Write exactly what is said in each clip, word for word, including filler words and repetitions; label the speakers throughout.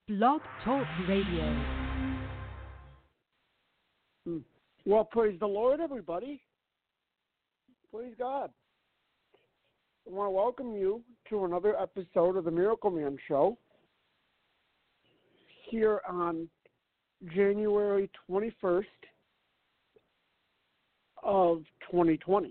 Speaker 1: Blog Talk Radio.
Speaker 2: Hmm. Well, praise the Lord, everybody. Praise God. I want to welcome you to another episode of the Miracle Man Show here on January twenty-first of twenty twenty.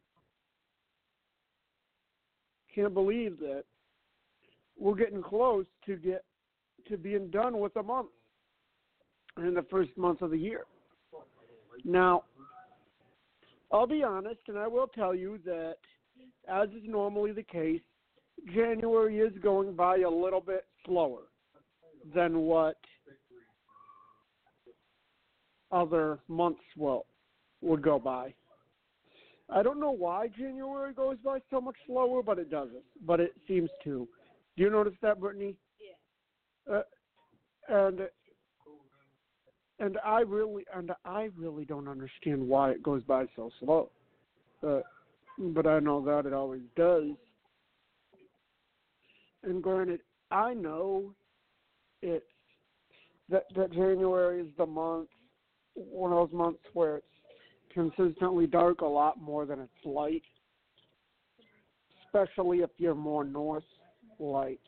Speaker 2: Can't believe that we're getting close to get to being done with a month in the first month of the year. Now, I'll be honest, and I will tell you that, as is normally the case, January is going by a little bit slower than what other months will would go by. I don't know why January goes by so much slower, but it doesn't. But it seems to. Do you notice that, Brittany? Yeah. Uh, and and I really and I really don't understand why it goes by so slow. Uh, but I know that it always does. And granted, I know it's that that January is the month, one of those months where it's consistently dark a lot more than it's light, especially if you're more north, like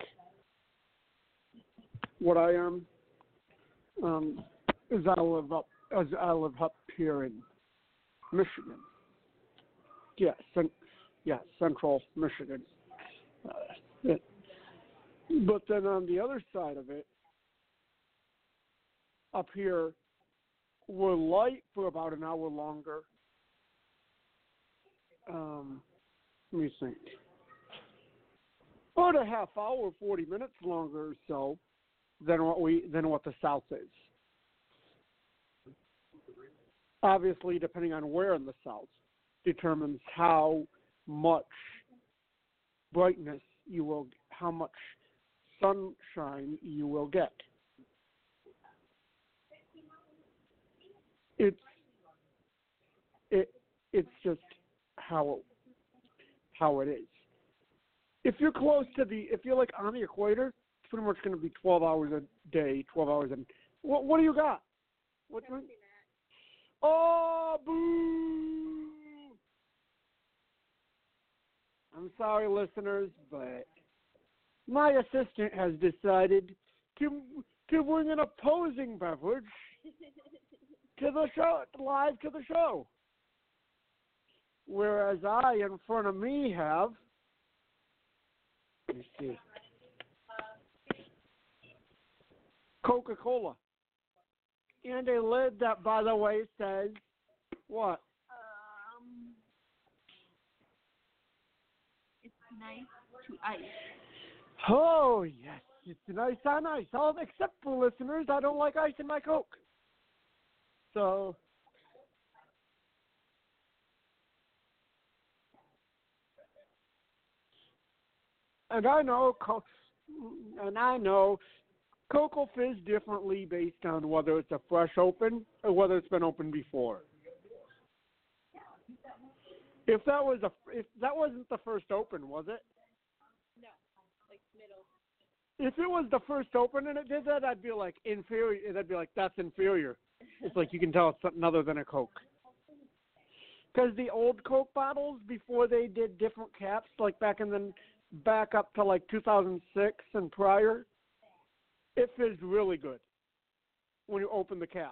Speaker 2: what I am. Um, is I live up as I live up here in Michigan. Yeah, cent- yeah, central Michigan. Uh, it, but then on the other side of it, up here, we're light for about an hour longer. Um, let me think. About a half hour, forty minutes longer or so than what we than what the South is. Obviously, depending on where in the South, determines how much brightness you will, how much sunshine you will get. It's it it's just how how it is. If you're close to the, if you're like on the equator, it's pretty much going to be twelve hours a day, twelve hours. And what what do you got? What? Oh, boo! I'm sorry, listeners, but my assistant has decided to to bring an opposing beverage to the show, live to the show. Whereas I, in front of me, have, let me see, Coca-Cola. And a lid that, by the way, says, what?
Speaker 3: Um, it's nice to ice.
Speaker 2: Oh, yes, it's nice on ice. All except for listeners, I don't like ice in my Coke. So, and I know, and I know, Coke will fizz differently based on whether it's a fresh open or whether it's been opened before. If that was a, if that wasn't the first open, was it?
Speaker 3: No, like middle.
Speaker 2: If it was the first open and it did that, I'd be like inferior. I'd be like, that's inferior. It's like you can tell it's something other than a Coke. Because the old Coke bottles, before they did different caps, like back in the back up to like two thousand six and prior, it fizzed really good when you open the cap.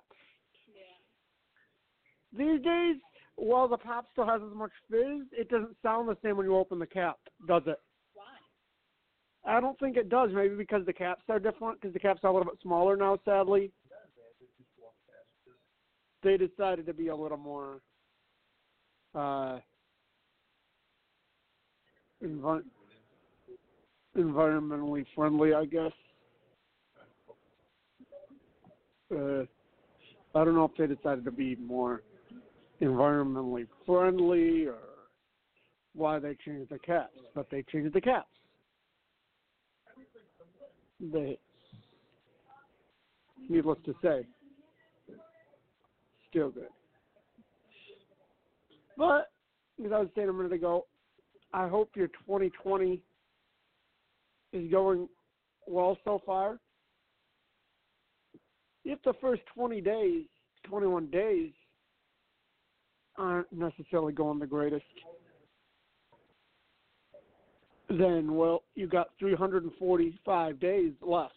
Speaker 2: Yeah. These days, while the pop still has as much fizz, it doesn't sound the same when you open the cap, does it? Why? I don't think it does. Maybe because the caps are different, because the caps are a little bit smaller now, sadly. They decided to be a little more uh, envi- environmentally friendly, I guess. Uh, I don't know if they decided to be more environmentally friendly or why they changed the caps, but they changed the caps. They, needless to say, still good. But, as I was saying a minute ago, I hope your twenty twenty is going well so far. if the first twenty days, twenty-one days aren't necessarily going the greatest, then, well, you got three hundred forty-five days left.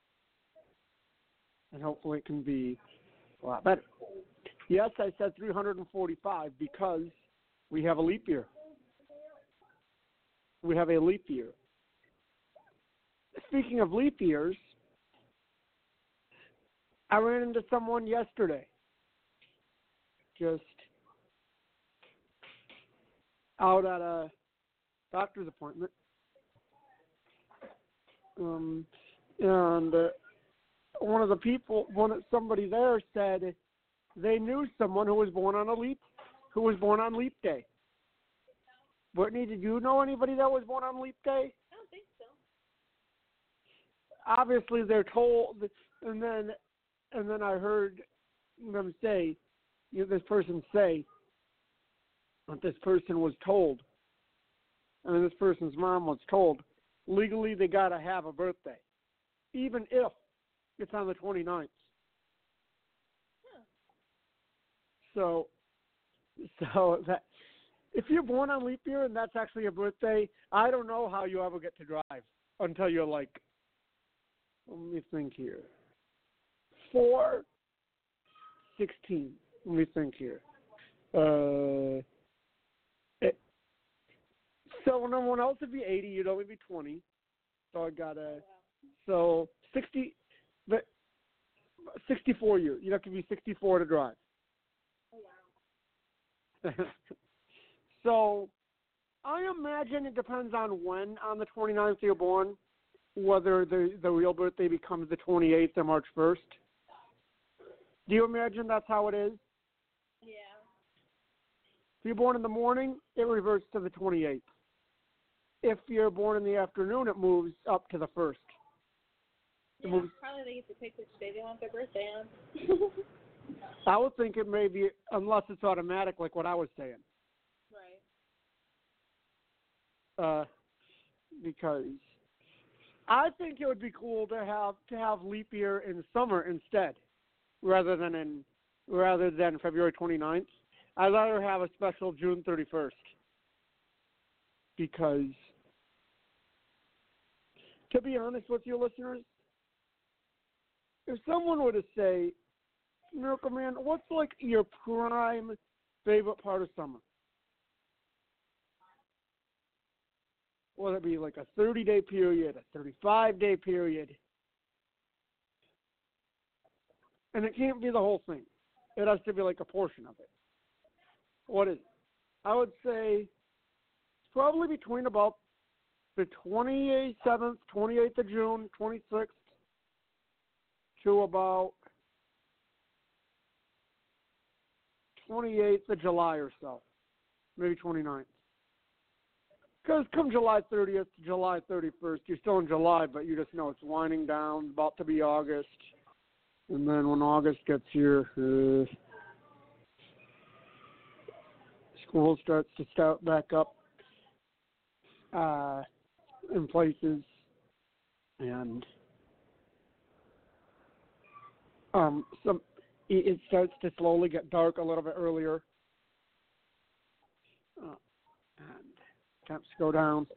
Speaker 2: And hopefully it can be a lot better. Yes, I said three hundred forty-five because we have a leap year. We have a leap year. Speaking of leap years, I ran into someone yesterday. Just out at a doctor's appointment. Um, and uh, one of the people, one somebody there said they knew someone who was born on a leap, who was born on leap day. Brittany, did you know anybody that was born on leap day?
Speaker 3: I don't think so.
Speaker 2: Obviously, they're told, and then, and then I heard them say, you know, this person say that this person was told, and this person's mom was told, legally they got to have a birthday, even if it's on the twenty-ninth.
Speaker 3: Huh.
Speaker 2: So, so that if you're born on leap year and that's actually a birthday, I don't know how you ever get to drive until you're like, let me think here, four, sixteen. Let me think here. Uh, it, so when everyone else would be eighty, you'd only be twenty. So I got a, so sixty, but sixty-four years. You'd have to be sixty-four to drive.
Speaker 3: Oh, wow.
Speaker 2: So I imagine it depends on when on the twenty-ninth you're born, whether the, the real birthday becomes the twenty-eighth or March first. Do you imagine that's how it is?
Speaker 3: Yeah.
Speaker 2: If you're born in the morning, it reverts to the twenty-eighth. If you're born in the afternoon, it moves up to the first. It
Speaker 3: Yeah,
Speaker 2: moves,
Speaker 3: probably they get to pick which day they want their birthday on.
Speaker 2: I would think it may be, unless it's automatic like what I was saying.
Speaker 3: Right.
Speaker 2: Uh, because I think it would be cool to have to have leap year in summer instead, rather than in rather than February twenty-ninth. I'd rather have a special June thirty-first, because to be honest with you, listeners, if someone were to say, Miracle Man, what's like your prime favorite part of summer? Will it be like a thirty-day period, a thirty-five-day period? And it can't be the whole thing. It has to be like a portion of it. What is it? I would say it's probably between about the twenty-seventh, twenty-eighth of June, twenty-sixth, to about twenty-eighth of July or so, maybe twenty-ninth. Because come July thirtieth to July thirty-first, you're still in July, but you just know it's winding down, about to be August. And then when August gets here, uh, school starts to start back up uh, in places. And um, some it starts to slowly get dark a little bit earlier. Uh, and temps go down.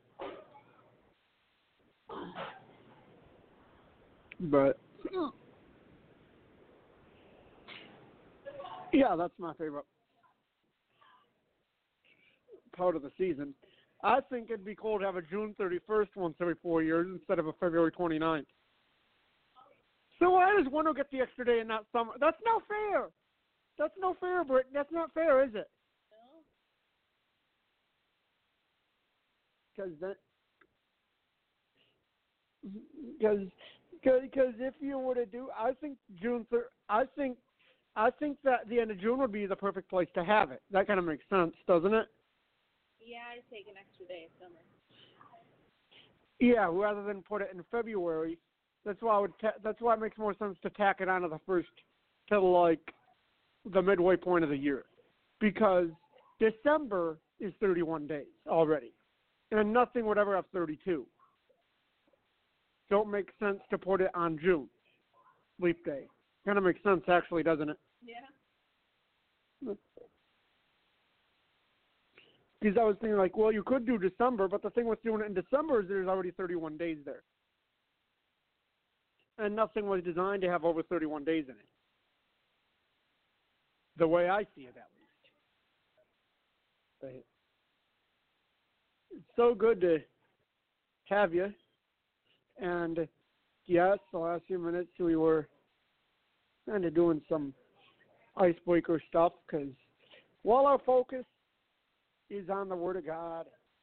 Speaker 2: But yeah, that's my favorite part of the season. I think it'd be cool to have a June thirty-first once every four years instead of a February twenty-ninth. So why does one get the extra day and not summer? That's no fair. That's no fair, Britt. That's not fair, is it?
Speaker 3: No.
Speaker 2: Because that, because because if you were to do, I think June third. I think I think that the end of June would be the perfect place to have it. That kind of makes sense, doesn't it?
Speaker 3: Yeah, I'd take an extra day of summer.
Speaker 2: Yeah, rather than put it in February. That's why I would. Ta- that's why it makes more sense to tack it on to the first, to like the midway point of the year, because December is thirty-one days already, and nothing would ever have thirty-two. So it makes sense to put it on June, leap day, Kind of makes sense, actually, doesn't it?
Speaker 3: Yeah.
Speaker 2: Because I was thinking, like, well, you could do December, but the thing with doing it in December is there's already thirty-one days there. And nothing was designed to have over thirty-one days in it. The way I see it, at least. But it's so good to have you. And, yes, the last few minutes we were kind of doing some icebreaker stuff because while our focus is on the Word of God,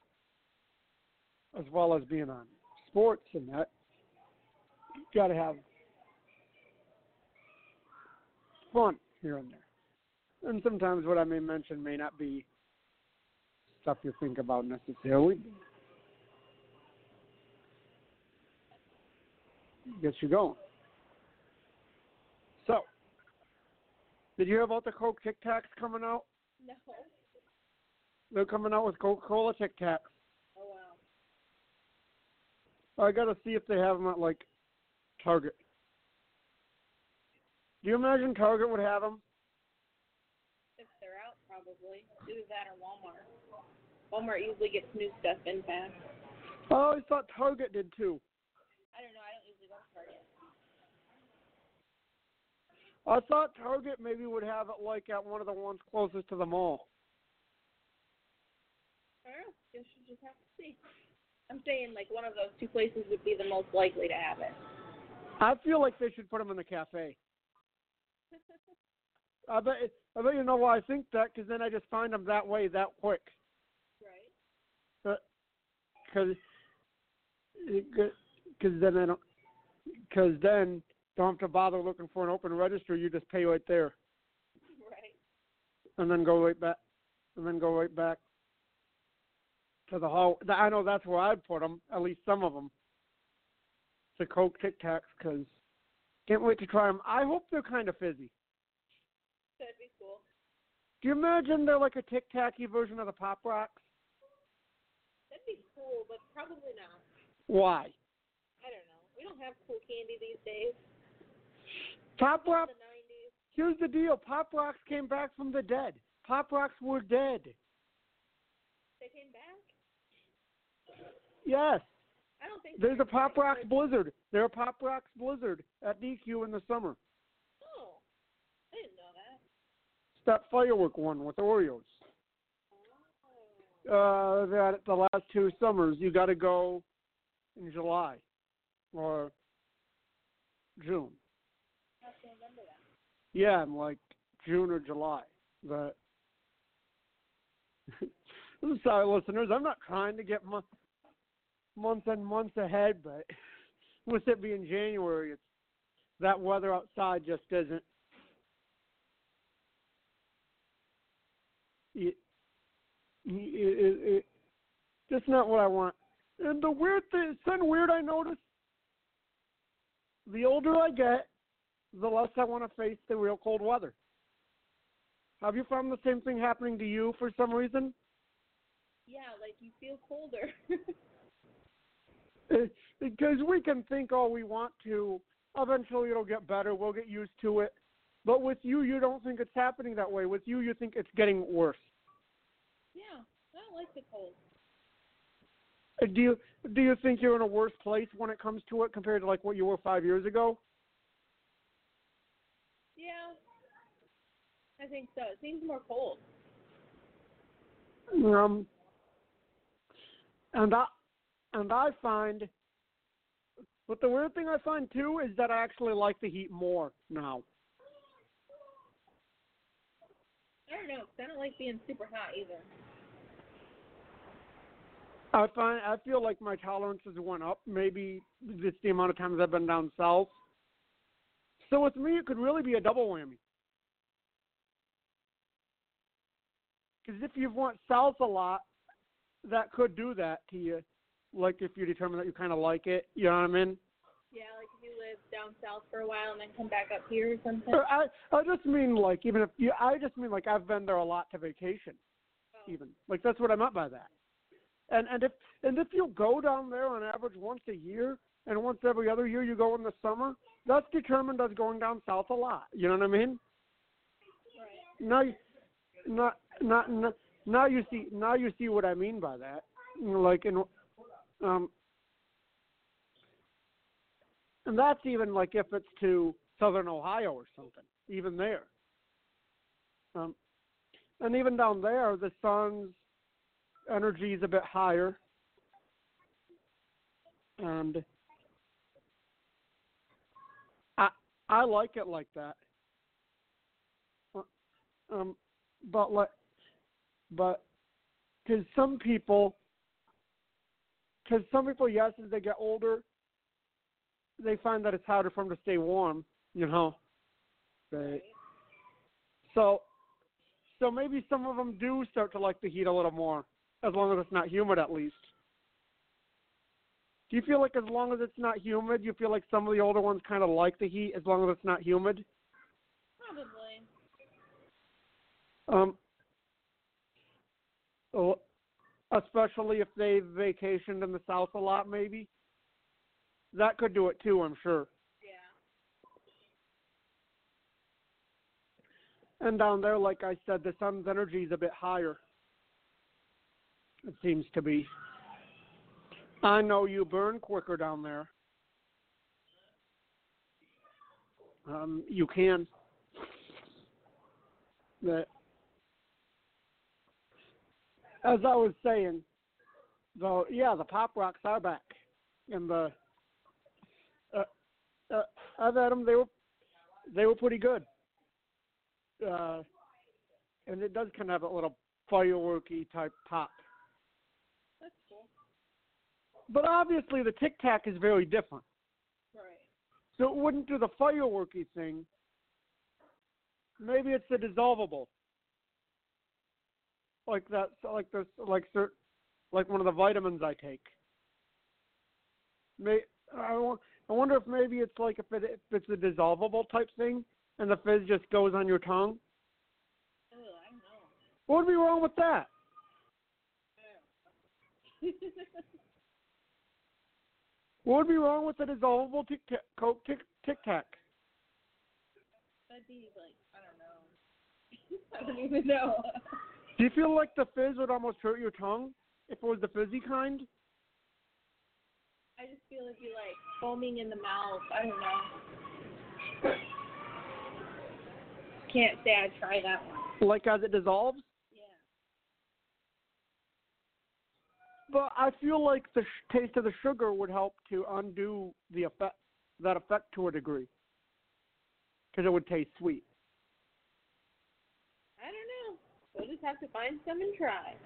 Speaker 2: as well as being on sports and that, you got to have fun here and there. And sometimes what I may mention may not be stuff you think about necessarily. Gets you going. So, did you hear about the Coke Tic Tacs coming out?
Speaker 3: No.
Speaker 2: They're coming out with Coca-Cola Tic Tacs.
Speaker 3: Oh, wow.
Speaker 2: I got to see if they have them at, like, Target. Do you imagine Target would have them?
Speaker 3: If they're out, probably. Either that or Walmart. Walmart usually gets new stuff in fast.
Speaker 2: I always thought Target did, too.
Speaker 3: I don't know. I don't usually go to Target.
Speaker 2: I thought Target maybe would have it, like, at one of the ones closest to the mall.
Speaker 3: I don't know. Guess you just have to see. I'm saying, like, one of those two places would be the most likely to have it.
Speaker 2: I feel like they should put them in the cafe. I bet, I bet you know why I think that, because then I just find them that way, that quick.
Speaker 3: Right.
Speaker 2: Because because then I don't, because then don't have to bother looking for an open register. You just pay right there.
Speaker 3: Right.
Speaker 2: And then go right back, and then go right back to the hall. I know that's where I'd put them, at least some of them. The Coke Tic Tacs, because can't wait to try them. I hope they're kind of fizzy.
Speaker 3: That'd be cool.
Speaker 2: Do you imagine they're like a Tic Tacy version of the Pop Rocks?
Speaker 3: That'd be cool, but probably not.
Speaker 2: Why?
Speaker 3: I don't know. We don't have cool candy these days.
Speaker 2: Pop Rocks.
Speaker 3: In the nineties.
Speaker 2: Here's the deal. Pop Rocks came back from the dead. Pop Rocks were dead.
Speaker 3: They came back?
Speaker 2: Yes.
Speaker 3: I don't think
Speaker 2: There's a
Speaker 3: they're
Speaker 2: Pop
Speaker 3: back.
Speaker 2: Rocks Blizzard. There's a Pop Rocks Blizzard at D Q in the summer.
Speaker 3: Oh. I didn't know that.
Speaker 2: It's that firework one with Oreos. Uh, that the last two summers, you got to go in July or June.
Speaker 3: I have to remember that.
Speaker 2: Yeah, in like June or July. But I'm sorry, listeners. I'm not trying to get mo- months and months ahead, but with it being January, it's that weather outside just isn't. It, it, it, it, just not what I want. And the weird thing, it's kind of weird. I noticed. The older I get, the less I want to face the real cold weather. Have you found the same thing happening to you for some reason?
Speaker 3: Yeah, like you feel colder.
Speaker 2: Because we can think all we want to. Eventually it'll get better. We'll get used to it. But with you, you don't think it's happening that way. With you, you think it's getting worse.
Speaker 3: Yeah, I don't like the cold.
Speaker 2: Do you do you think you're in a worse place when it comes to it compared to like what you were five years ago?
Speaker 3: Yeah, I think so. It seems more cold.
Speaker 2: Um, and I and I find, but the weird thing I find too is that I actually like the heat more now.
Speaker 3: I don't know, 'cause I don't like being super hot either.
Speaker 2: I find I feel like my tolerances went up. Maybe just the amount of times I've been down south. So with me, it could really be a double whammy. Because if you went south a lot, that could do that to you. Like if you determine that you kind of like it, you know what I mean?
Speaker 3: Yeah, like if you live down south for a while and then come back up here or something.
Speaker 2: Or I I just mean like even if you I just mean like I've been there a lot to vacation.
Speaker 3: Oh.
Speaker 2: Even like that's what I meant by that. And and if and if you go down there on average once a year, and once every other year you go in the summer, that's determined as going down south a lot. You know what I mean?
Speaker 3: Right.
Speaker 2: Now, you- not, not, not, now you see, now you see what I mean by that. Like in, um, and that's even like if it's to southern Ohio or something, even there. Um, and even down there, the sun's energy is a bit higher. And I I like it like that. Um, but like, but because some people, because some people, yes, as they get older, they find that it's harder for them to stay warm. You know. Right. So, so maybe some of them do start to like the heat a little more, as long as it's not humid, at least. Do you feel like as long as it's not humid, you feel like some of the older ones kind of like the heat as long as it's not humid?
Speaker 3: Probably.
Speaker 2: Um, oh, especially if they vacationed in the South a lot, maybe. That could do it too, I'm sure.
Speaker 3: Yeah.
Speaker 2: And down there, like I said, the sun's energy is a bit higher. It seems to be. I know you burn quicker down there. Um, you can. But as I was saying, though, yeah, the Pop Rocks are back, and the uh, uh, I've had them. They were they were pretty good, uh, and it does kind of have a little fireworky type pop.
Speaker 3: That's cool.
Speaker 2: But obviously, the Tic Tac is very different.
Speaker 3: Right.
Speaker 2: So it wouldn't do the fireworky thing. Maybe it's the dissolvable, like that, like this, like cert, like one of the vitamins I take. May I, I wonder if maybe it's like if it if it's a dissolvable type thing, and the fizz just goes on your tongue.
Speaker 3: Oh, I don't know.
Speaker 2: What would be wrong with that? What would be wrong with the dissolvable tic tac, Coke tic tic tac?
Speaker 3: That'd be like, I don't know. I don't even know.
Speaker 2: Do you feel like the fizz would almost hurt your tongue if it was the fizzy kind?
Speaker 3: I just feel it'd be like foaming in the mouth. I don't know. Can't say I'd try that one.
Speaker 2: Like as it dissolves?
Speaker 3: Yeah.
Speaker 2: But I feel like the sh- taste of the sugar would help to undo the effect, that effect to a degree, because it would taste sweet.
Speaker 3: I don't know. We'll just have to find some and try.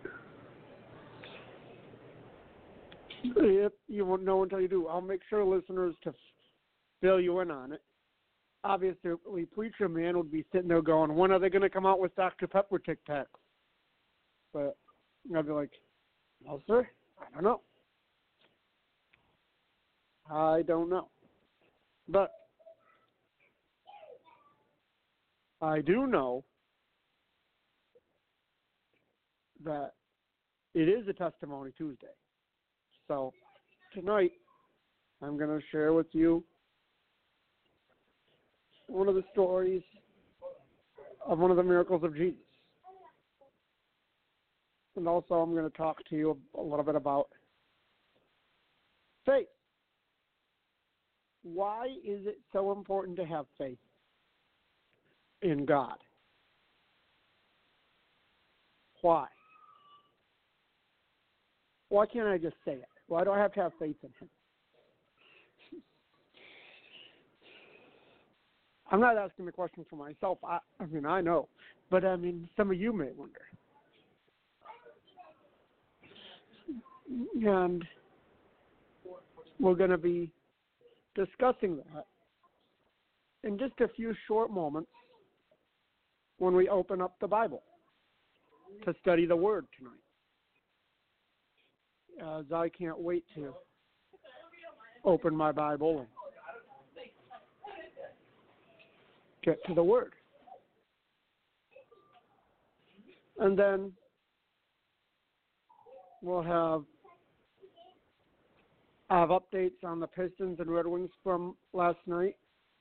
Speaker 2: Yep, you won't know until you do. I'll make sure listeners to fill you in on it. Obviously, Preacher Man would be sitting there going, when are they going to come out with Doctor Pepper Tic Tacs? But I'd be like, no, sir, I don't know. I don't know. But I do know that it is a Testimony Tuesday. So tonight, I'm going to share with you one of the stories of one of the miracles of Jesus. And also, I'm going to talk to you a little bit about faith. Why is it so important to have faith in God? Why? Why can't I just say it? Why do I have to have faith in Him? I'm not asking the question for myself. I, I mean, I know. But, I mean, some of you may wonder. And we're going to be discussing that in just a few short moments when we open up the Bible to study the Word tonight. As I can't wait to open my Bible and get to the Word. And then we'll have I have updates on the Pistons and Red Wings from last night,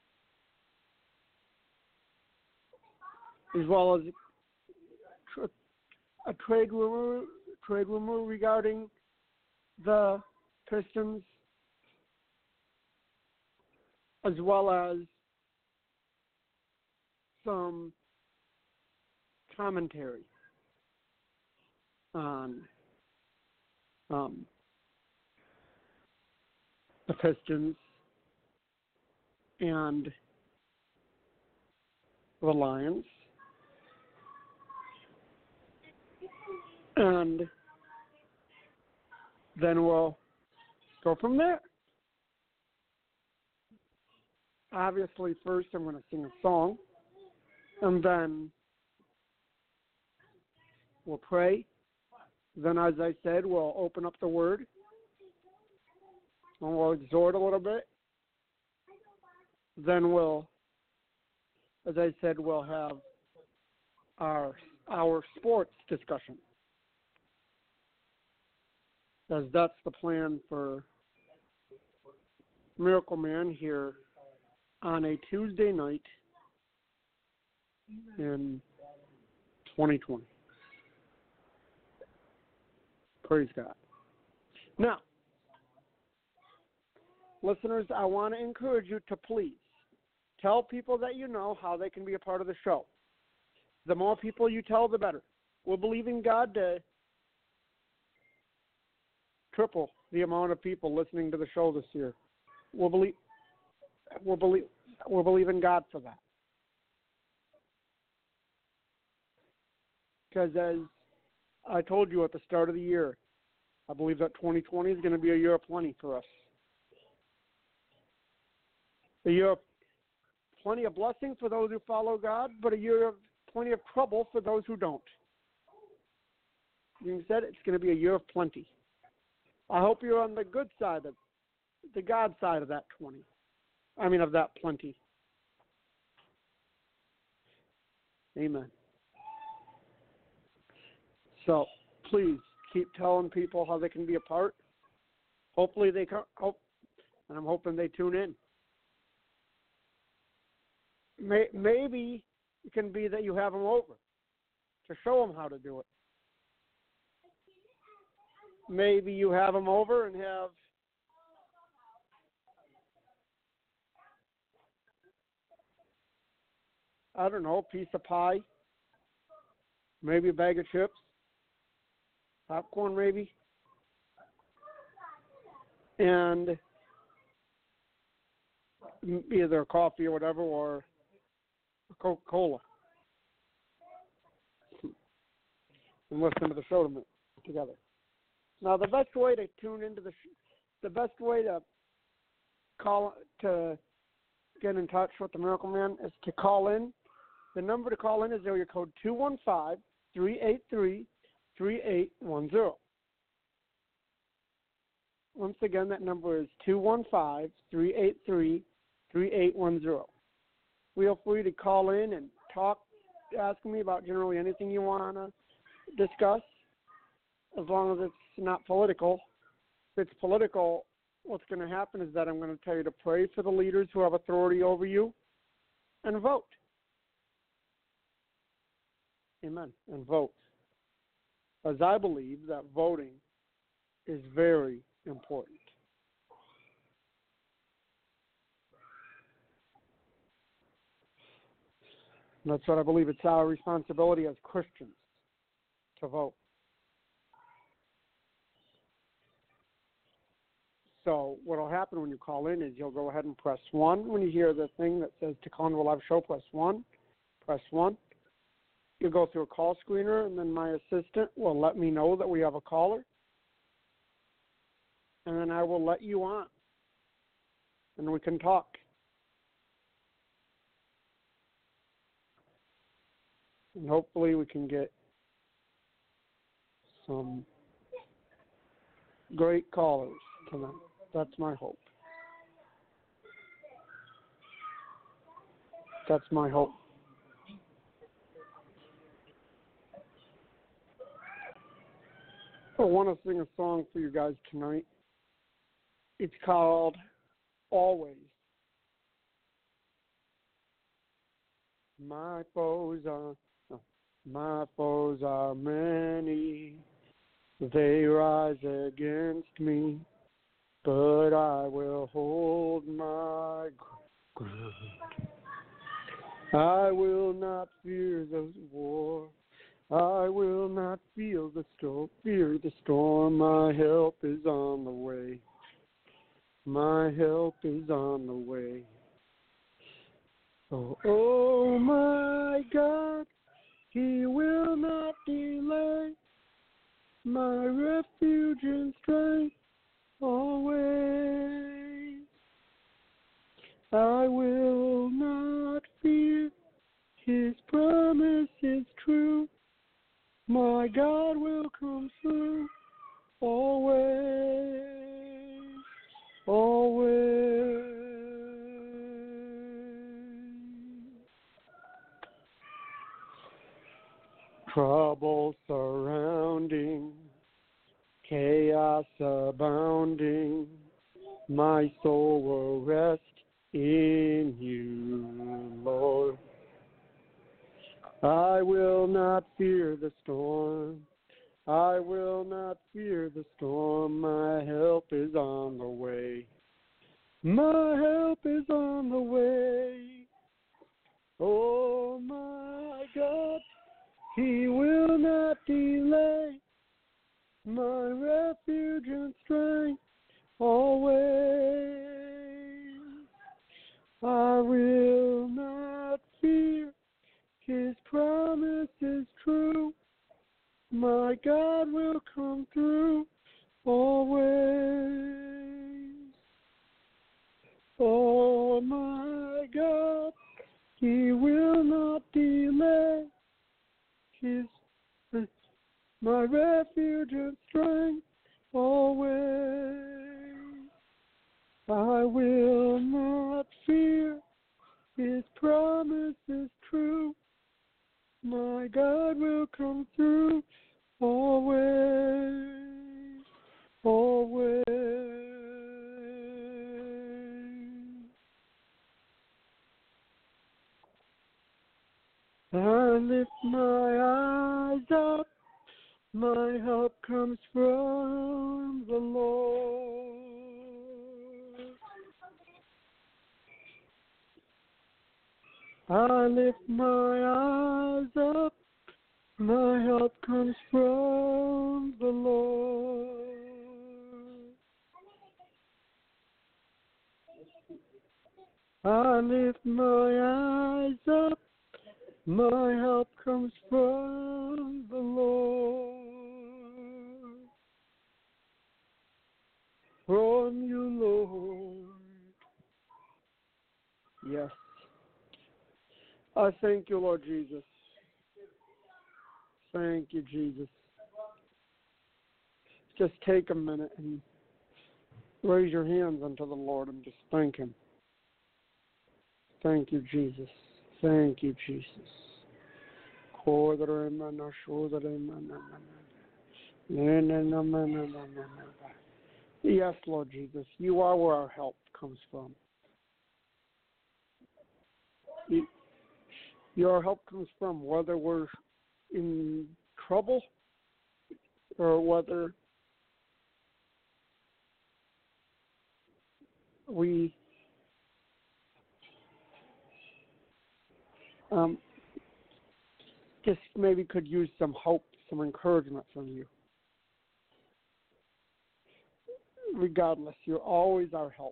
Speaker 2: as well as a trade rumor, trade rumor regarding the Pistons, as well as some commentary on um, the Pistons and the Lions. And then we'll go from there. Obviously, first I'm going to sing a song, and then we'll pray. Then, as I said, we'll open up the Word, and we'll exhort a little bit. Then we'll, as I said, we'll have our our sports discussion, as that's the plan for Miracle Man here on a Tuesday night in twenty twenty. Praise God. Now, listeners, I want to encourage you to please tell people that you know how they can be a part of the show. The more people you tell, the better. We're believing God to triple the amount of people listening to the show this year. We'll believe, we'll believe, we'll believe in God for that. Because as I told you at the start of the year, I believe that twenty twenty is going to be a year of plenty for us. A year of plenty of blessing for those who follow God, but a year of plenty of trouble for those who don't. Being said, it's going to be a year of plenty. I hope you're on the good side of the God side of that twenty. I mean, of that plenty. Amen. So please keep telling people how they can be a part. Hopefully they come, hope, and I'm hoping they tune in. May, maybe it can be that you have them over to show them how to do it. Maybe you have them over and have I don't know, a piece of pie, maybe a bag of chips, popcorn maybe, and either coffee or whatever, or Coca-Cola, and listen to the show together. Now, the best way to tune into the sh- the best way to call to get in touch with the Miracle Man is to call in. The number to call in is area code two one five, three eight three, three eight one zero. Once again, that number is two one five, three eight three, three eight one zero. Feel free to call in and talk, ask me about generally anything you want to discuss, as long as it's not political. If it's political, what's going to happen is that I'm going to tell you to pray for the leaders who have authority over you and vote. Amen. And vote. As I believe that voting is very important. And that's what I believe. It's our responsibility as Christians to vote. So what will happen when you call in is you'll go ahead and press one. When you hear the thing that says to call into a live show, press one. Press one. You'll go through a call screener, and then my assistant will let me know that we have a caller. And then I will let you on. And we can talk. And hopefully we can get some great callers tonight. That's my hope. That's my hope. I want to sing a song for you guys tonight. It's called Always. My foes are no, my foes are many. They rise against me, but I will hold my ground. I will not fear the war. I will not feel the storm. Fear the storm. My help is on the way. My help is on the way. Oh, oh my God, He will not delay. My refuge and strength always. I will not fear. His promise is true. My God will come through always. Always. Trouble surrounding, chaos abounding, my soul will rest in you, Lord. I will not fear the storm. I will not fear the storm. My help is on the way. My help is on the way. Oh my God, He will not delay. My refuge and strength always. I will not fear. His promise is true. My God will come through always. Oh my God, He will not delay. His my refuge and strength always. I will not fear. His promise is true. My God will come through always, always. I lift my eyes up, my help comes from the Lord. I lift my eyes up, my help comes from the Lord. I lift my eyes up, my help comes from the Lord. From you, Lord. Yes. I thank you, Lord Jesus. Thank you, Jesus. Just take a minute and raise your hands unto the Lord and just thank Him. Thank you, Jesus. Thank you, Jesus. Yes, Lord Jesus, you are where our help comes from. Your help comes from whether we're in trouble or whether we um, just maybe could use some hope, some encouragement from you. Regardless, you're always our help.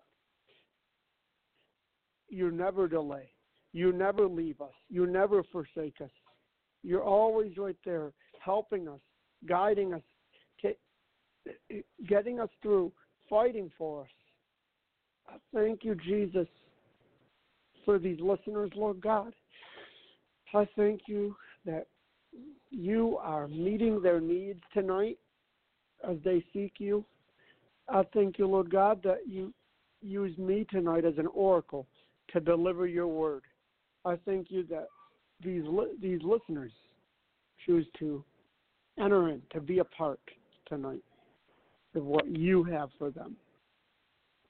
Speaker 2: You never delay. You never leave us. You never forsake us. You're always right there, helping us, guiding us, t- getting us through, fighting for us. I thank you, Jesus, for these listeners, Lord God. I thank you that you are meeting their needs tonight as they seek you. I thank you, Lord God, that you use me tonight as an oracle to deliver your word. I thank you that these li- these listeners choose to enter in, to be a part tonight of what you have for them.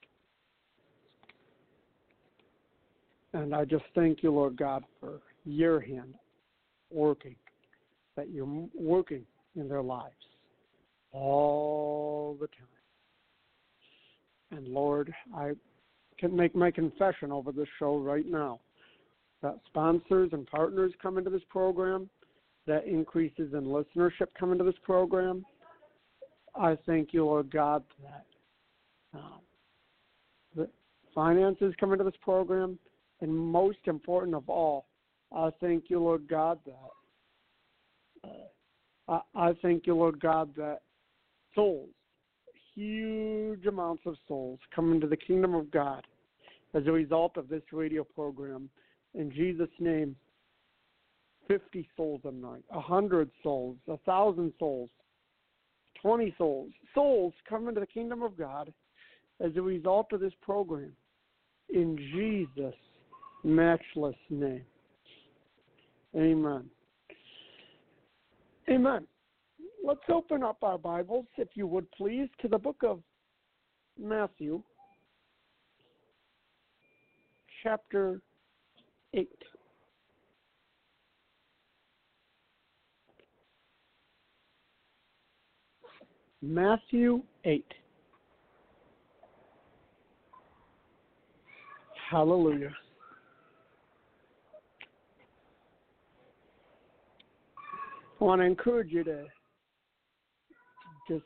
Speaker 2: And I just thank you, Lord God, for your hand working, that you're working in their lives all the time. And Lord, I can make my confession over this show right now, that sponsors and partners come into this program, that increases in listenership come into this program. I thank you, Lord God, that um, the finances come into this program. And most important of all, I thank you, Lord God, that uh, I, I thank you, Lord God, that souls, huge amounts of souls, come into the kingdom of God as a result of this radio program. In Jesus' name, fifty souls a night, one hundred souls, one thousand souls, twenty souls. Souls come into the kingdom of God as a result of this program. In Jesus' matchless name. Amen. Amen. Let's open up our Bibles, if you would please, to the book of Matthew, chapter eight. Matthew eight. Hallelujah. I want to encourage you to just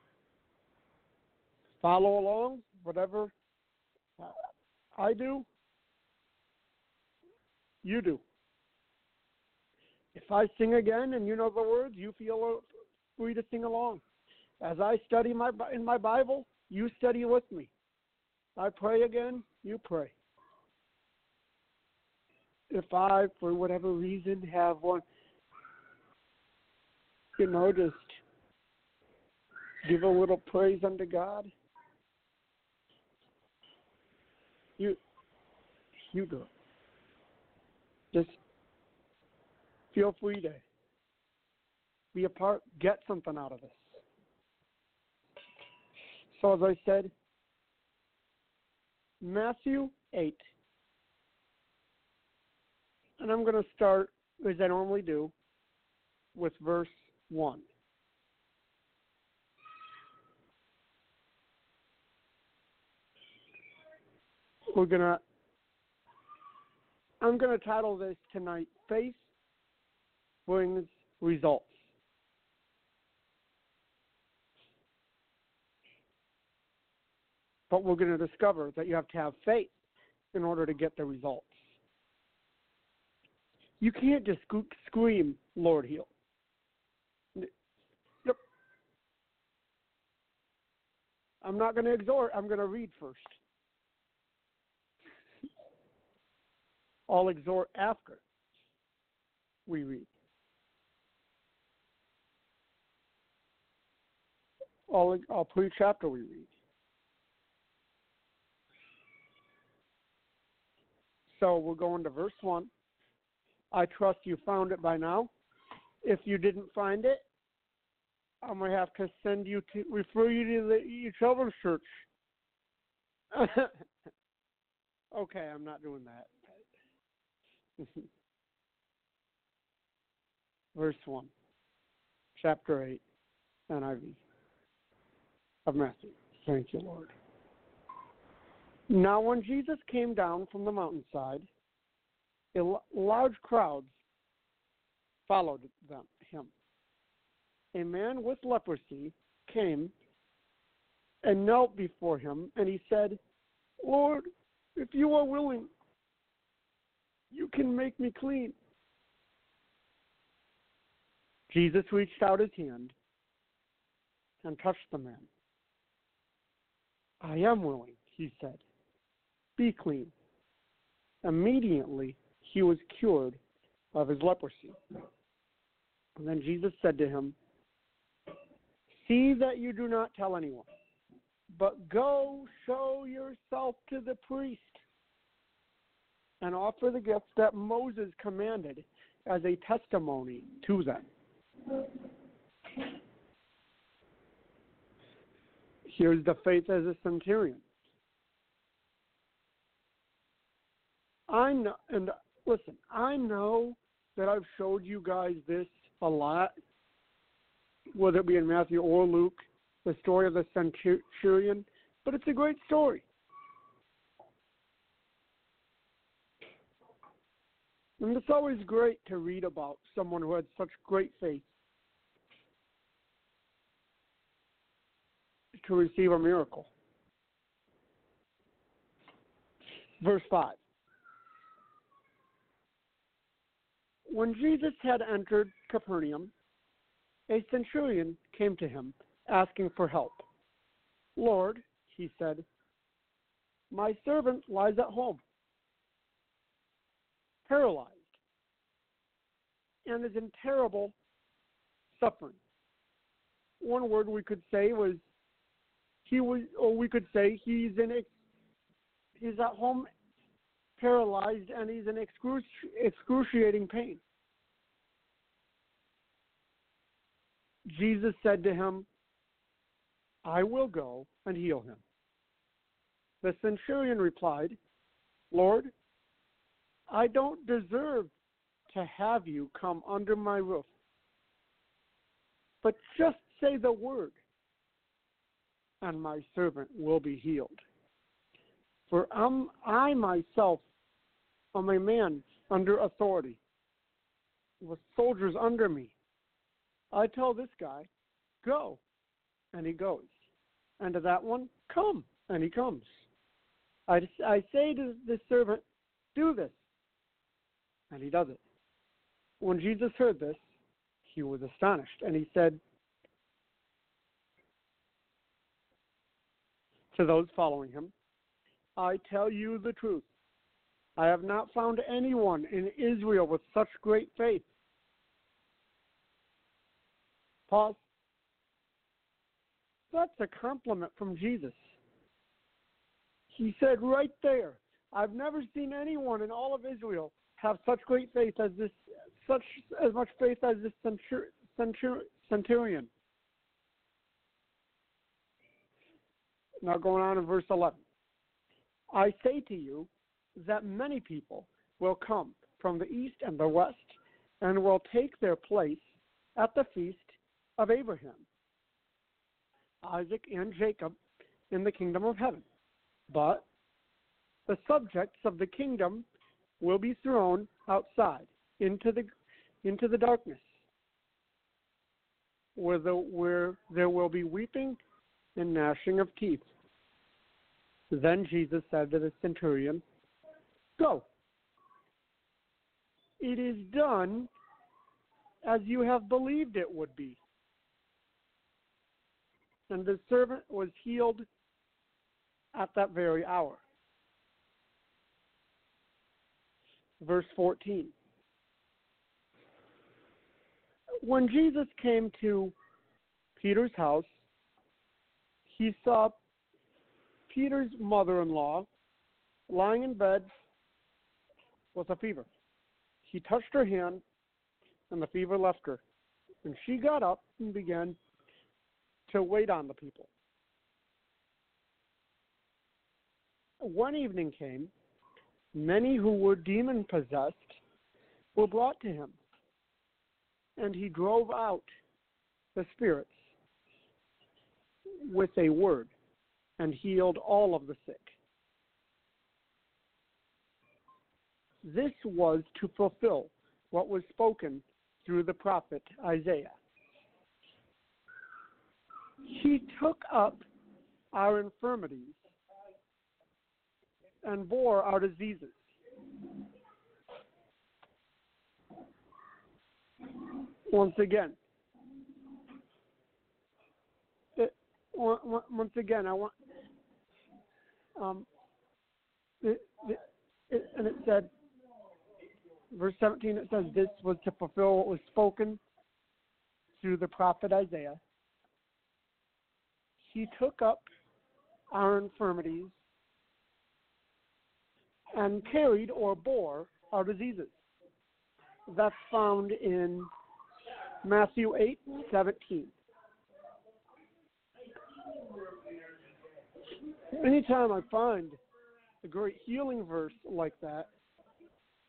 Speaker 2: follow along, whatever I do, you do. If I sing again and you know the words, you feel free to sing along. As I study my in my Bible, you study with me. I pray again, you pray. If I, for whatever reason, have one, you know, just give a little praise unto God, you, you do it. Just feel free to be a part, get something out of this. So as I said, Matthew eight. And I'm going to start, as I normally do, with verse one. We're going to, I'm going to title this tonight, Faith Brings Results. But we're going to discover that you have to have faith in order to get the results. You can't just scream, Lord, heal. Yep. I'm not going to exhort. I'm going to read first. I'll exhort after we read. I'll, I'll preach after we read. So we're going to verse one. I trust you found it by now. If you didn't find it, I'm going to have to send you to, refer you to the your children's church. Okay, I'm not doing that. Verse one, chapter eight, N I V of Matthew. Thank you, Lord. Now when Jesus came down from the mountainside, large crowds followed them, him. A man with leprosy came and knelt before him, and he said, Lord, if you are willing, you can make me clean. Jesus reached out his hand and touched the man. I am willing, he said. Be clean. Immediately, he was cured of his leprosy. And then Jesus said to him, see that you do not tell anyone, but go show yourself to the priest and offer the gifts that Moses commanded as a testimony to them. Here's the faith as a centurion. I know, and listen, I know that I've showed you guys this a lot, whether it be in Matthew or Luke, the story of the centurion, but it's a great story. And it's always great to read about someone who had such great faith to receive a miracle. Verse five. When Jesus had entered Capernaum, a centurion came to him, asking for help. Lord, he said, my servant lies at home, paralyzed, and is in terrible suffering. One word we could say was he was, or we could say he's in, he's at home, paralyzed, and he's in excruci- excruciating pain. Jesus said to him, I will go and heal him. The centurion replied, Lord, I don't deserve to have you come under my roof, but just say the word, and my servant will be healed. For I'm, I myself am a man under authority, with soldiers under me. I tell this guy, go, and he goes. And to that one, come, and he comes. I, I say to the servant, do this, and he does it. When Jesus heard this, he was astonished, and he said to those following him, I tell you the truth. I have not found anyone in Israel with such great faith. Pause. That's a compliment from Jesus. He said right there, I've never seen anyone in all of Israel have such great faith as this, such as much faith as this centur, centur, centurion. Now going on in verse eleven. I say to you that many people will come from the east and the west and will take their place at the feast of Abraham, Isaac, and Jacob in the kingdom of heaven. But the subjects of the kingdom will be thrown outside into the into the darkness, where the where there will be weeping and gnashing of teeth. Then Jesus said to the centurion, go. It is done as you have believed it would be. And the servant was healed at that very hour. Verse fourteen. When Jesus came to Peter's house, he saw Peter's mother-in-law lying in bed with a fever. He touched her hand, and the fever left her. And she got up and began to wait on the people. When evening came, many who were demon-possessed were brought to him, and he drove out the spirits with a word and healed all of the sick. This was to fulfill what was spoken through the prophet Isaiah. He took up our infirmities and bore our diseases. Once again, it, once again, I want, um, it, it, and it said, verse seventeen, it says, this was to fulfill what was spoken through the prophet Isaiah. He took up our infirmities and carried or bore our diseases. That's found in Matthew eight seventeen. Anytime I find a great healing verse like that,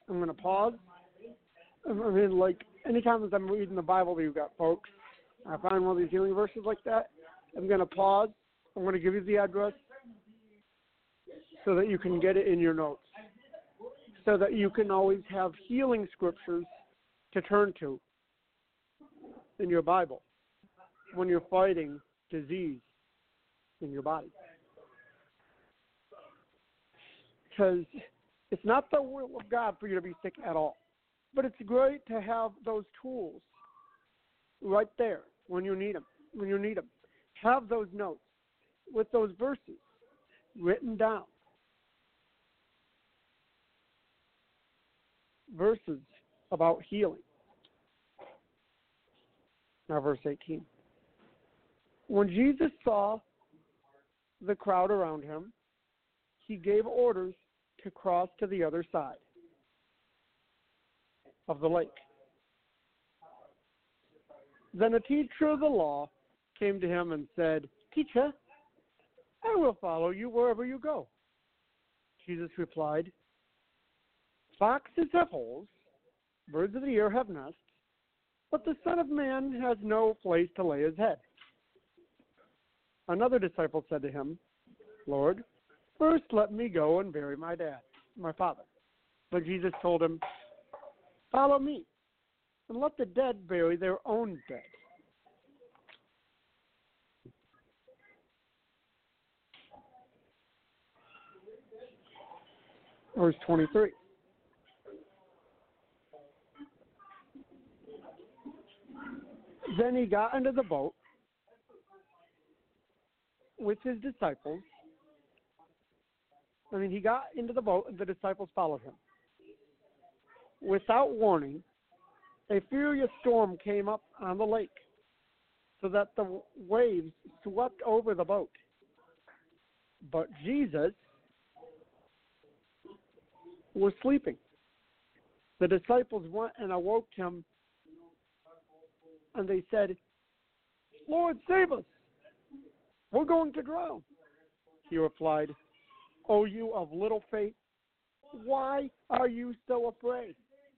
Speaker 2: I'm going to pause. I mean, like, anytime as I'm reading the Bible, you've got folks, I find one of these healing verses like that, I'm going to pause. I'm going to give you the address so that you can get it in your notes, so that you can always have healing scriptures to turn to in your Bible when you're fighting disease in your body. Because it's not the will of God for you to be sick at all. But it's great to have those tools right there when you need them. When you need them, have those notes with those verses written down. Verses about healing. Now, verse eighteen. When Jesus saw the crowd around him, he gave orders to cross to the other side of the lake. Then a teacher of the law came to him and said, "Teacher, I will follow you wherever you go." Jesus replied, "Foxes have holes, birds of the air have nests, but the Son of Man has no place to lay his head." Another disciple said to him, "Lord, first let me go and bury my dad, my father." But Jesus told him, "Follow me, and let the dead bury their own dead." Verse twenty-three. Then he got into the boat with his disciples. I mean, he got into the boat and the disciples followed him. Without warning, a furious storm came up on the lake so that the waves swept over the boat. But Jesus was sleeping. The disciples went and awoke him, and they said, "Lord, save us. We're going to drown." He replied, "O you of little faith, why are you so afraid?"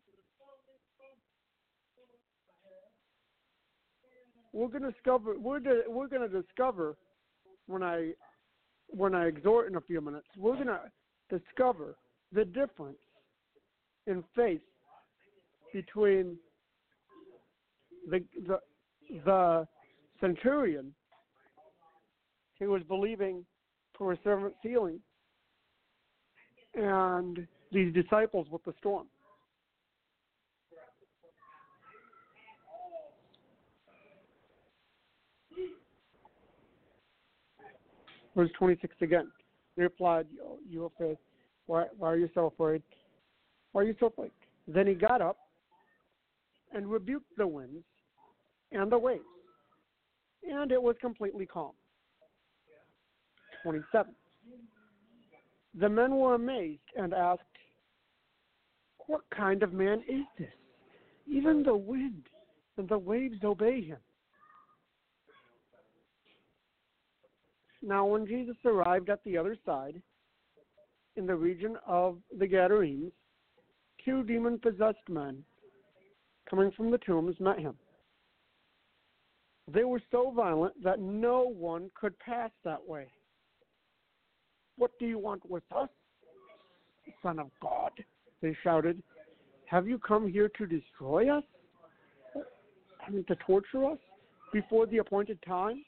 Speaker 2: We're going to discover. We're to, we're going to discover when I when I exhort in a few minutes. We're going to discover the difference in faith between the the the centurion who was believing for a servant's healing and these disciples with the storm. Verse twenty-six again. He replied, "You, you of faith, why, why are you so afraid? Why are you so afraid?" Then he got up and rebuked the winds and the waves, and it was completely calm. twenty-seven. The men were amazed and asked, "What kind of man is this? Even the wind and the waves obey him." Now, when Jesus arrived at the other side, in the region of the Gadarenes, two demon-possessed men coming from the tombs met him. They were so violent that no one could pass that way. "What do you want with us, Son of God?" they shouted. "Have you come here to destroy us? I mean, to torture us before the appointed time?"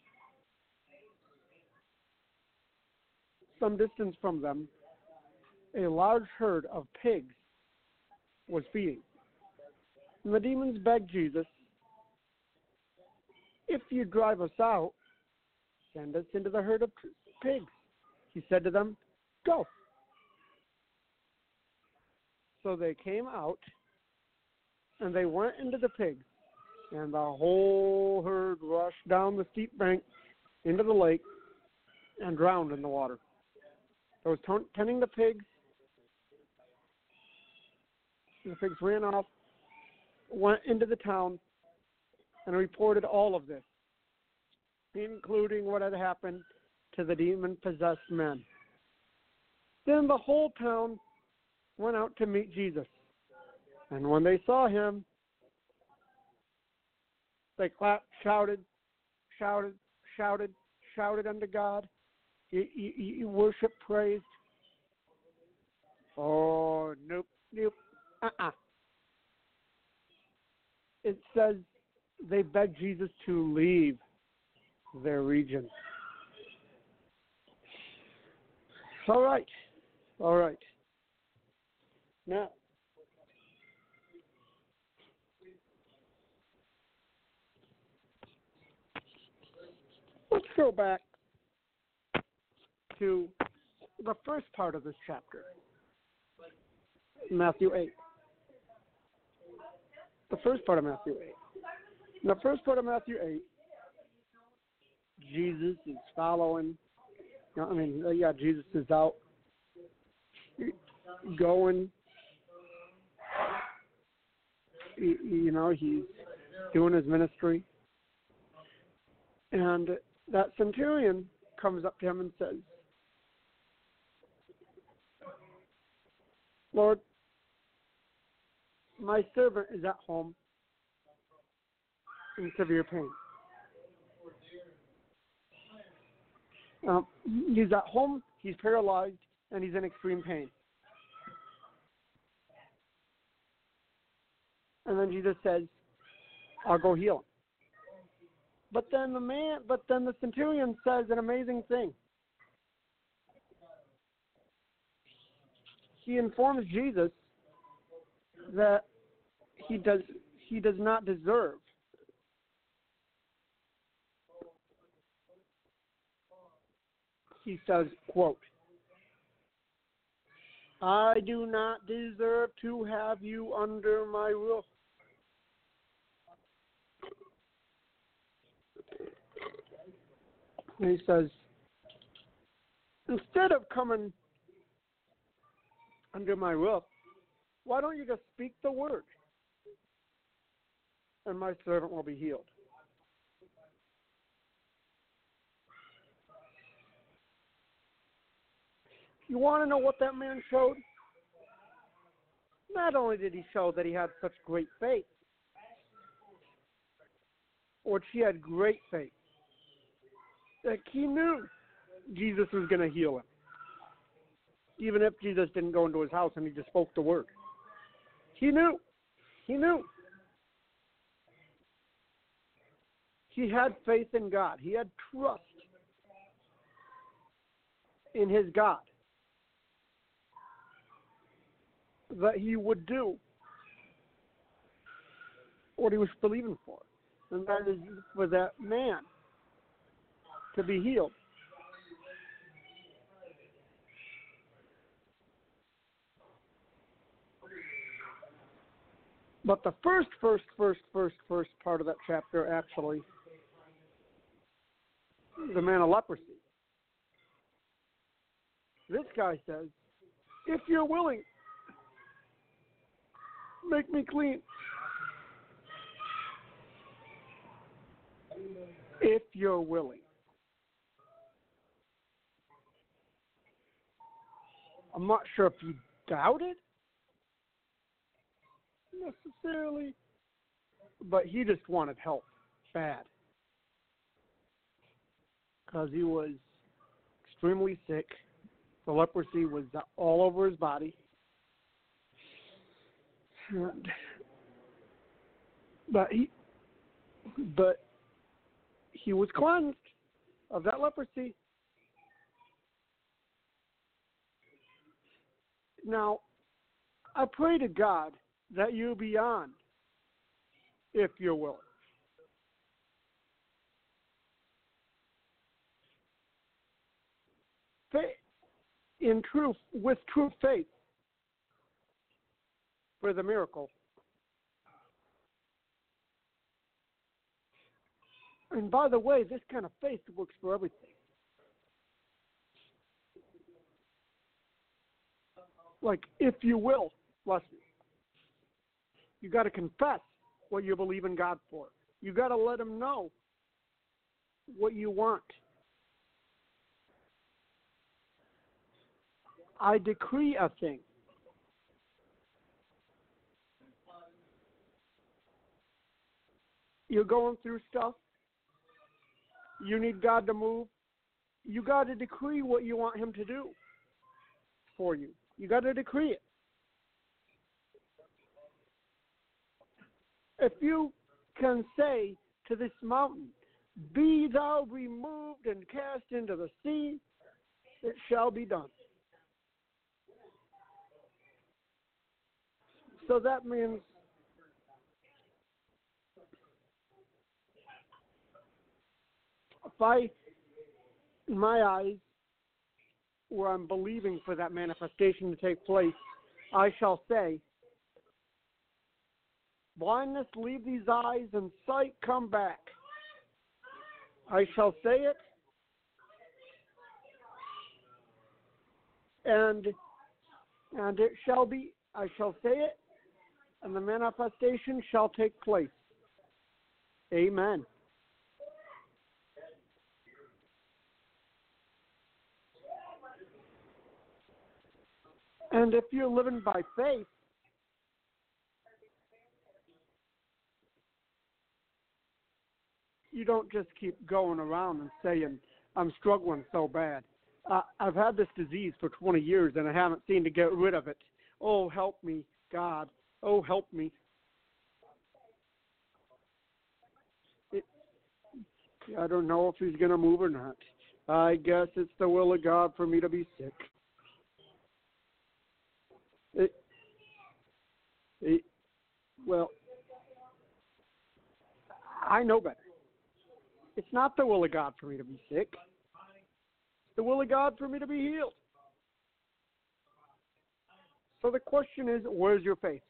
Speaker 2: Some distance from them, a large herd of pigs was feeding. And the demons begged Jesus, "If you drive us out, send us into the herd of pigs." He said to them, "Go." So they came out, and they went into the pigs, and the whole herd rushed down the steep bank into the lake and drowned in the water. Those tending the pigs, the pigs ran off, went into the town, and reported all of this, including what had happened to the demon-possessed men. Then the whole town went out to meet Jesus, And when they saw him, they clapped, shouted, shouted, shouted, shouted unto God. You, you, you worship, praised. Oh, nope, nope, uh-uh. It says they begged Jesus to leave their region. All right, all right. Now, let's go back to the first part of this chapter, Matthew eight. The first part of Matthew eight. In the first part of Matthew eight, Jesus is following. I mean, yeah, Jesus is out going. You know, he's doing his ministry. And that centurion comes up to him and says, Lord, my servant is at home in severe pain. Um, he's at home, he's paralyzed, and he's in extreme pain. And then Jesus says, I'll go heal him. But then the man, but then the centurion says an amazing thing. He informs Jesus that he does he does not deserve he says, quote, I do not deserve to have you under my roof. And he says, instead of coming under my roof, why don't you just speak the word and my servant will be healed? You want to know what that man showed? Not only did he show that he had such great faith, or she had great faith, that he knew Jesus was going to heal him. Even if Jesus didn't go into his house and he just spoke the word. He knew. He knew. He had faith in God. He had trust in his God that he would do what he was believing for. And that is for that man to be healed. But the first, first, first, first, first part of that chapter, actually, the man of leprosy. This guy says, if you're willing, make me clean. If you're willing. I'm not sure if he doubted necessarily, but he just wanted help bad because he was extremely sick. The leprosy was all over his body. And, but he, but he was cleansed of that leprosy. Now, I pray to God that you be on, if you're willing. Faith, in truth, with true faith for the miracle. And by the way, this kind of faith works for everything. Like, if you will, bless me. You got to confess what you believe in God for. You got to let him know what you want. I decree a thing. you're going through stuff, you need God to move, you got to decree what you want him to do for you. You got to decree it. If you can say to this mountain, be thou removed and cast into the sea, it shall be done. So that means if I, in my eyes, where I'm believing for that manifestation to take place, I shall say, blindness, leave these eyes, and sight, come back. I shall say it, and and it shall be, I shall say it, and the manifestation shall take place. Amen. And if you're living by faith, you don't just keep going around and saying, I'm struggling so bad. Uh, I've had this disease for twenty years and I haven't seemed to get rid of it. Oh, help me, God. Oh, help me. It, I don't know if he's going to move or not. I guess it's the will of God for me to be sick. It, it, well, I know better. It's not the will of God for me to be sick. It's the will of God for me to be healed. So the question is, where's your faith?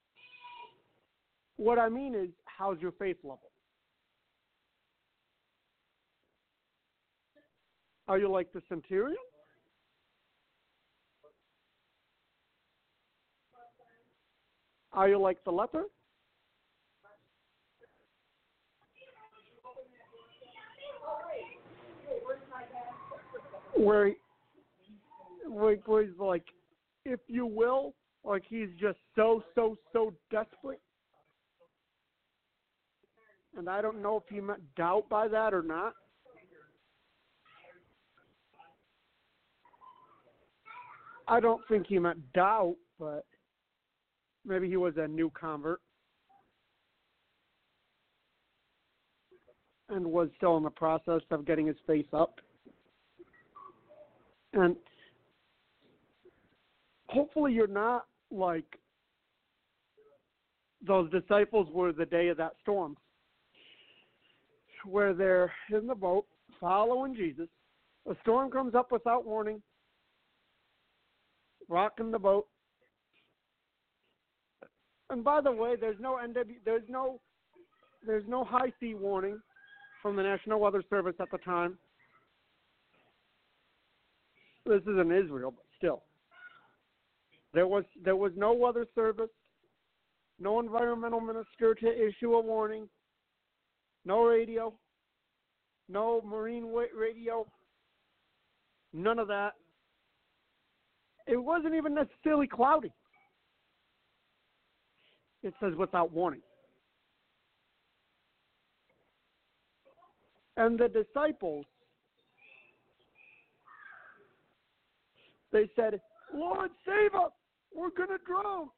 Speaker 2: What I mean is, how's your faith level? Are you like the centurion? Are you like the leper? Where, where, where he's like, if you will, like he's just so, so, so desperate. And I don't know if he meant doubt by that or not. I don't think he meant doubt, but maybe he was a new convert and was still in the process of getting his face up. And hopefully you're not like those disciples were the day of that storm, where they're in the boat following Jesus. A storm comes up without warning, rocking the boat. And by the way, there's no N W, there's no, there's no high sea warning from the National Weather Service at the time. This is in Israel, but still, there was there was no weather service, no environmental minister to issue a warning, no radio, no marine radio, none of that. It wasn't even necessarily cloudy. It says without warning. And the disciples, they said, Lord, save us. We're going to drown.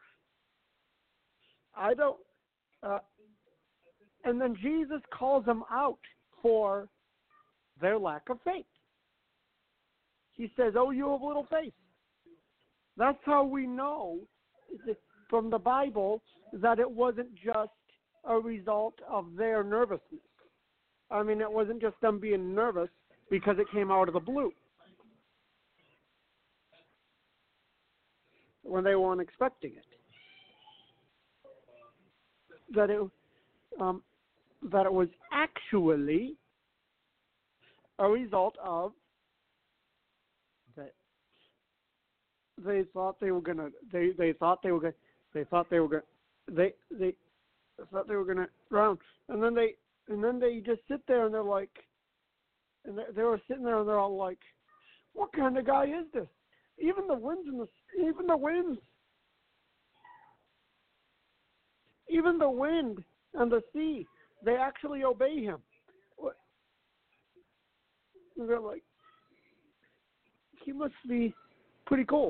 Speaker 2: I don't. Uh, and then Jesus calls them out for their lack of faith. He says, oh, you have little faith. That's how we know from the Bible that it wasn't just a result of their nervousness. I mean, it wasn't just them being nervous because it came out of the blue when they weren't expecting it. That it, um, that it was actually a result of that they thought they were gonna. They they thought they were gonna. They thought they were gonna. They they thought they were gonna drown, and then they and then they just sit there and they're like, and they, they were sitting there and they're all like, what kind of guy is this? Even the winds and the even the winds, even the wind and the sea, They actually obey him. And they're like, he must be pretty cool.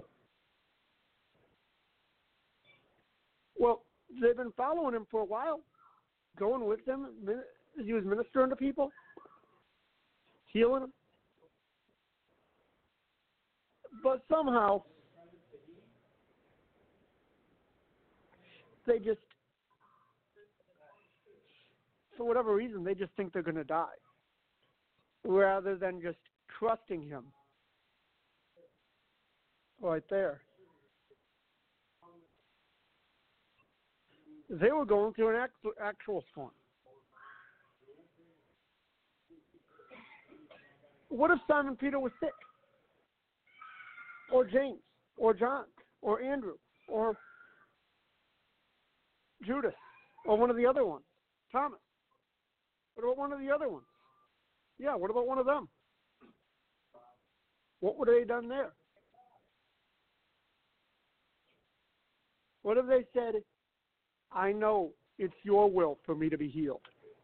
Speaker 2: Well, they've been following him for a while, going with him. He was ministering to people, healing them. But somehow, they just, for whatever reason, they just think they're going to die, rather than just trusting him. Right there. They were going through an actual, actual storm. What if Simon Peter was sick? Or James? Or John? Or Andrew? Or Judas? Or one of the other ones? Thomas? What about one of the other ones? Yeah, what about one of them? What would they have done there? What if they said, I know it's your will for me to be healed?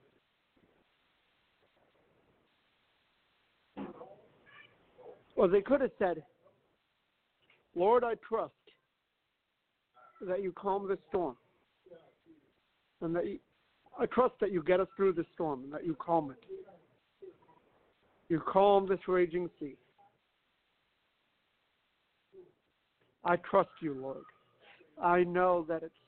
Speaker 2: Or they could have said, Lord, I trust that you calm the storm. And that you, I trust that you get us through the storm and that you calm it. You calm this raging sea. I trust you, Lord. I know that it's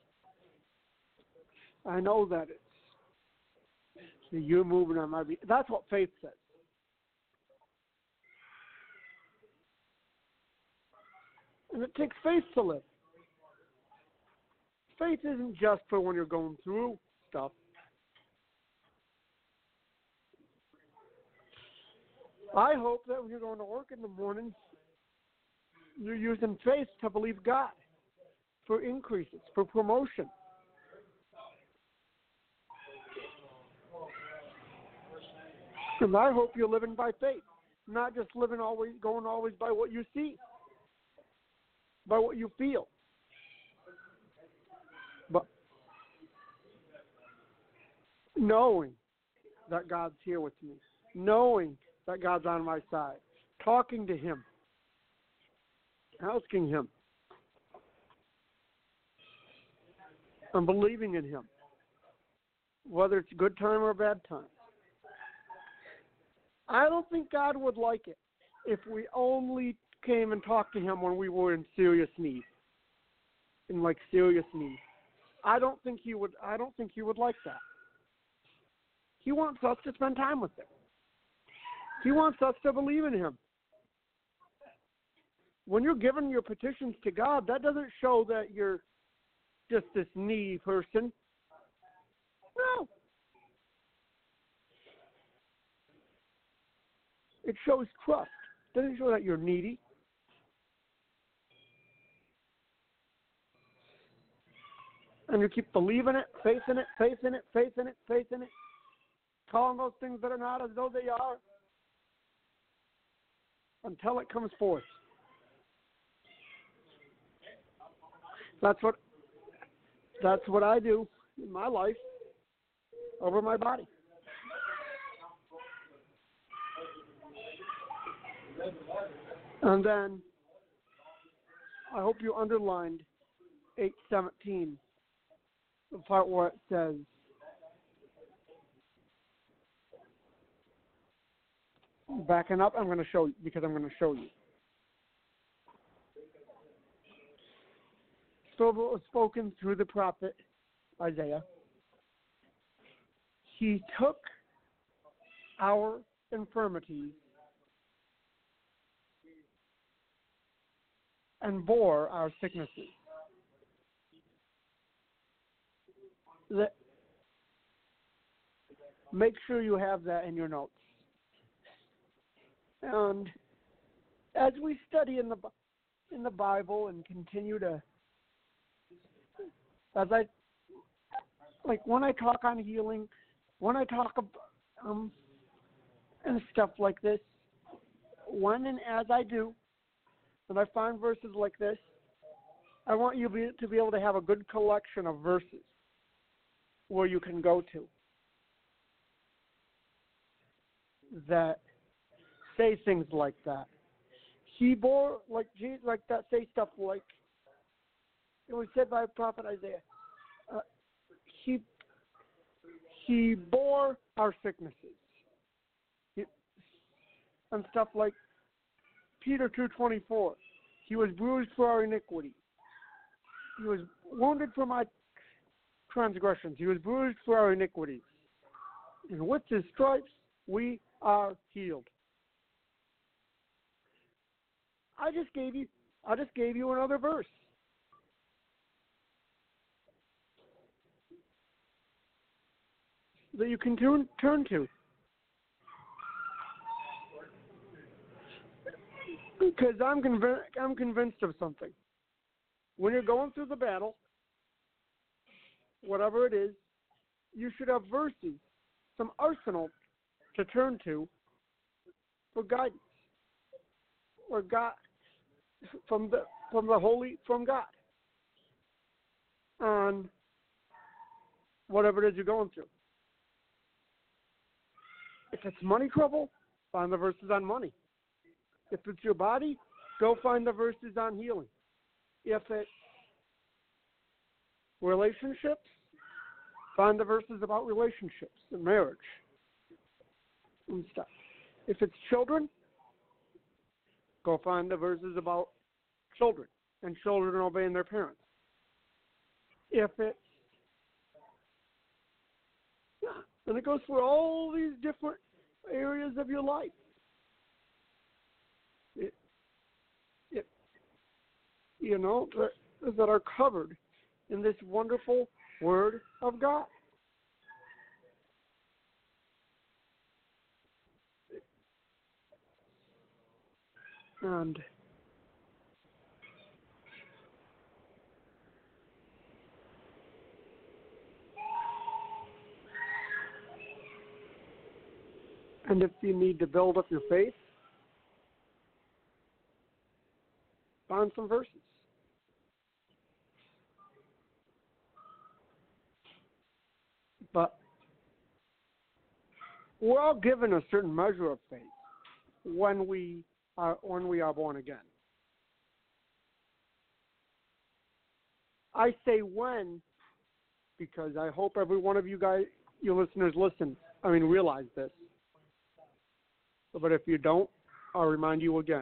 Speaker 2: I know that it's you're moving on my beat. That's what faith says. And it takes faith to live. Faith isn't just for when you're going through stuff. I hope that when you're going to work in the morning, you're using faith to believe God for increases, for promotion. And I hope you're living by faith, not just living always, going always by what you see, by what you feel. But knowing that God's here with me, knowing that God's on my side, talking to him, asking him, and believing in him, whether it's a good time or a bad time. I don't think God would like it if we only came and talked to him when we were in serious need, in like serious need. I don't think he would. I don't think he would like that. He wants us to spend time with him. He wants us to believe in him. When you're giving your petitions to God, that doesn't show that you're just this needy person. No. It shows trust. It doesn't show that you're needy. And you keep believing it, faith in it, faith in it, faith in it, faith in it, calling those things that are not as though they are until it comes forth. That's what that's what I do in my life over my body. And then I hope you underlined eight seventeen, the part where it says, backing up, I'm going to show you, because I'm going to show you. So it was spoken through the prophet Isaiah. He took our infirmities and bore our sicknesses. That, make sure you have that in your notes. And as we study in the in the Bible and continue to, as I like when I talk on healing, when I talk about, um and stuff like this, when and as I do, when I find verses like this, I want you be, to be able to have a good collection of verses where you can go to. that say things like that. He bore, like Jesus, like that, say stuff like, it was said by prophet Isaiah, uh, he, he bore our sicknesses. He, and stuff like Peter two twenty-four, he was bruised for our iniquity. He was wounded for my transgressions. He was bruised for our iniquities. And with his stripes, we are healed. I just gave you, I just gave you another verse. That you can turn, turn to. Because I'm, conv- I'm convinced of something. When you're going through the battle, whatever it is, you should have verses, some arsenal to turn to for guidance, or God from the from the holy from God on whatever it is you're going through. If it's money trouble, find the verses on money. If it's your body, go find the verses on healing. If it's relationships, find the verses about relationships and marriage and stuff. If it's children, go find the verses about children and children obeying their parents. If it's, yeah, and it goes through all these different areas of your life. It, it, you know, that, that are covered in this wonderful Word of God. And and if you need to build up your faith, find some verses. But we're all given a certain measure of faith when we are when we are born again. I say when because I hope every one of you guys, you listeners, listen. I mean, realize this. But if you don't, I'll remind you again.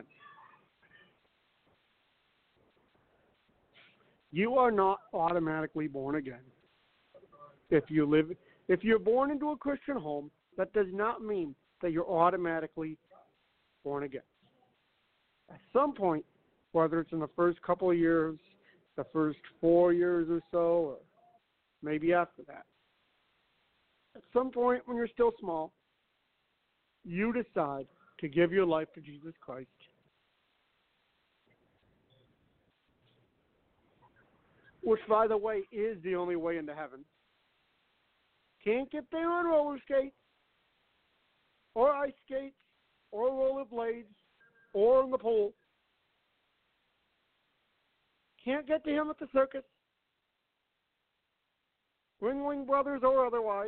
Speaker 2: You are not automatically born again. If you live, if you're born into a Christian home, that does not mean that you're automatically born again. At some point, whether it's in the first couple of years, the first four years or so, or maybe after that, at some point when you're still small, you decide to give your life to Jesus Christ. Which, by the way, is the only way into heaven. Can't get there on roller skates, or ice skates, or rollerblades, or in the pool. Can't get to him at the circus, Ringling Brothers or otherwise.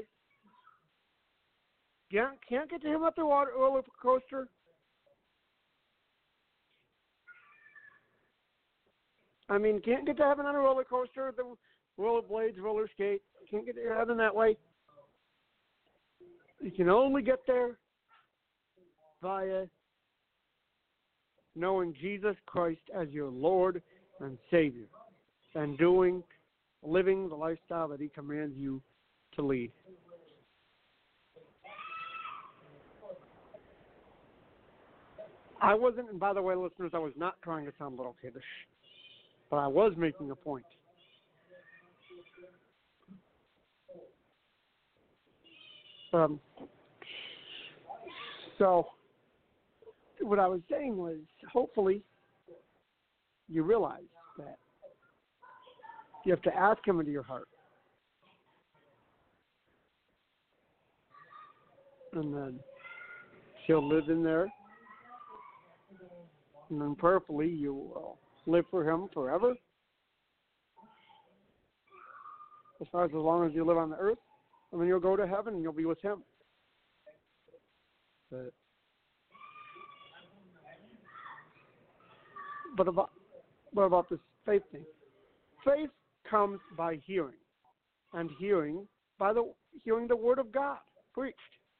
Speaker 2: Can't, can't get to him at the water roller coaster. I mean, can't get to heaven on a roller coaster, the rollerblades, roller skate. Can't get to heaven that way. You can only get there via knowing Jesus Christ as your Lord and Savior and doing, living the lifestyle that He commands you to lead. I wasn't, and by the way, listeners, I was not trying to sound a little kiddish, but I was making a point. Um, so, what I was saying was, hopefully, you realize that you have to ask Him into your heart. And then He'll live in there. And then prayerfully, you will live for Him forever. As far as as long as you live on the earth. And then you'll go to heaven and you'll be with Him. But, but about what about this faith thing? Faith comes by hearing, and hearing by the hearing the word of God preached.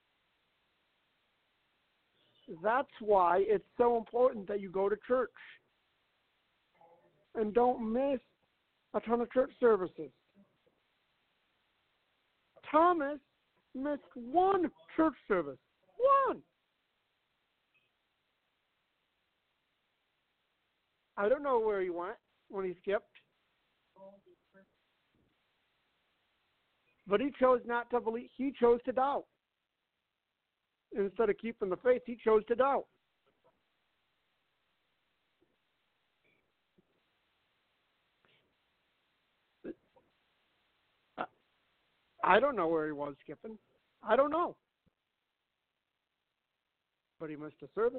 Speaker 2: That's why it's so important that you go to church and don't miss a ton of church services. Thomas missed one church service. One. I don't know where he went when he skipped. But he chose not to believe. He chose to doubt. Instead of keeping the faith, he chose to doubt. I don't know where he was skipping. I don't know. But he missed a service.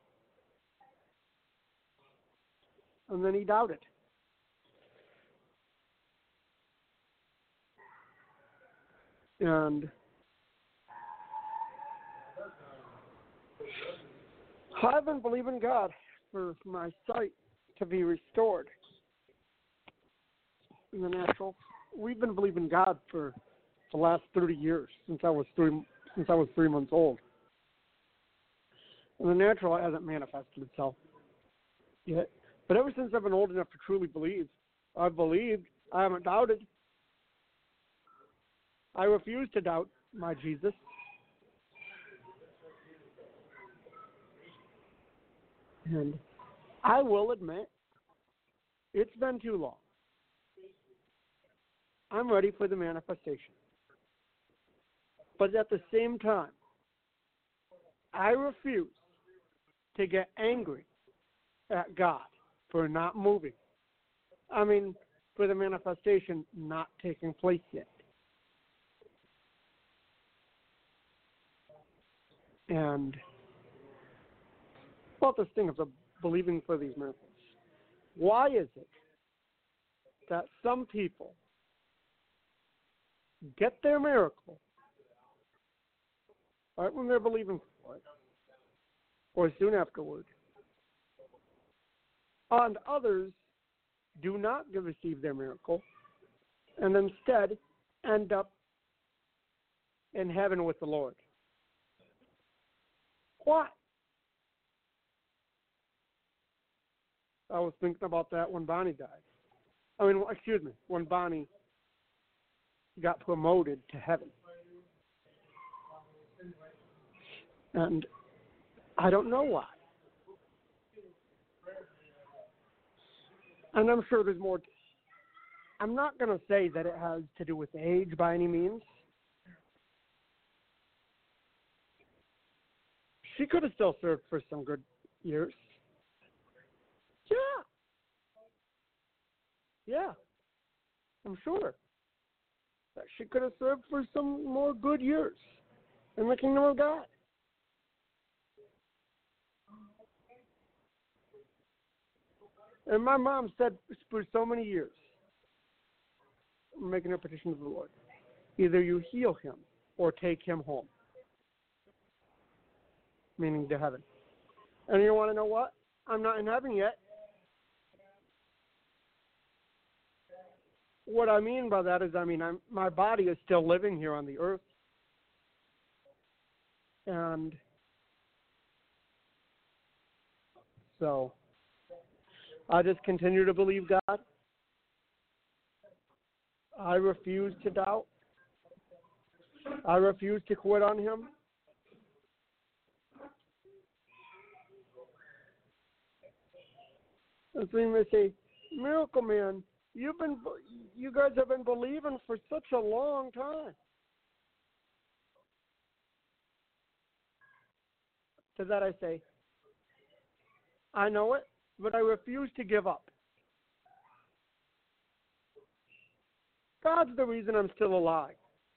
Speaker 2: And then he doubted. And I've been believing God for my sight to be restored in the natural. We've been believing God for the last thirty years since I was three since I was three months old. And the natural hasn't manifested itself yet. But ever since I've been old enough to truly believe, I've believed. I haven't doubted. I refuse to doubt my Jesus. And I will admit, it's been too long. I'm ready for the manifestation. But at the same time, I refuse to get angry at God for not moving. I mean, for the manifestation not taking place yet. And about this thing of the believing for these miracles. Why is it that some people get their miracle right when they're believing for it, or soon afterward, and others do not receive their miracle, and instead end up in heaven with the Lord? Why? I was thinking about that when Bonnie died. I mean, excuse me, when Bonnie got promoted to heaven. And I don't know why. And I'm sure there's more. I'm not going to say that it has to do with age by any means. She could have still served for some good years. Yeah. Yeah. I'm sure that she could have served for some more good years in the kingdom of God. And my mom said for so many years, making a petition to the Lord, either you heal him or take him home, meaning to heaven. And you want to know what? I'm not in heaven yet. What I mean by that is, I mean, I'm, my body is still living here on the earth. And so I just continue to believe God. I refuse to doubt. I refuse to quit on him. And so you may say, Miracle Man, you've been, you guys have been believing for such a long time. To that I say, I know it, but I refuse to give up. God's the reason I'm still alive.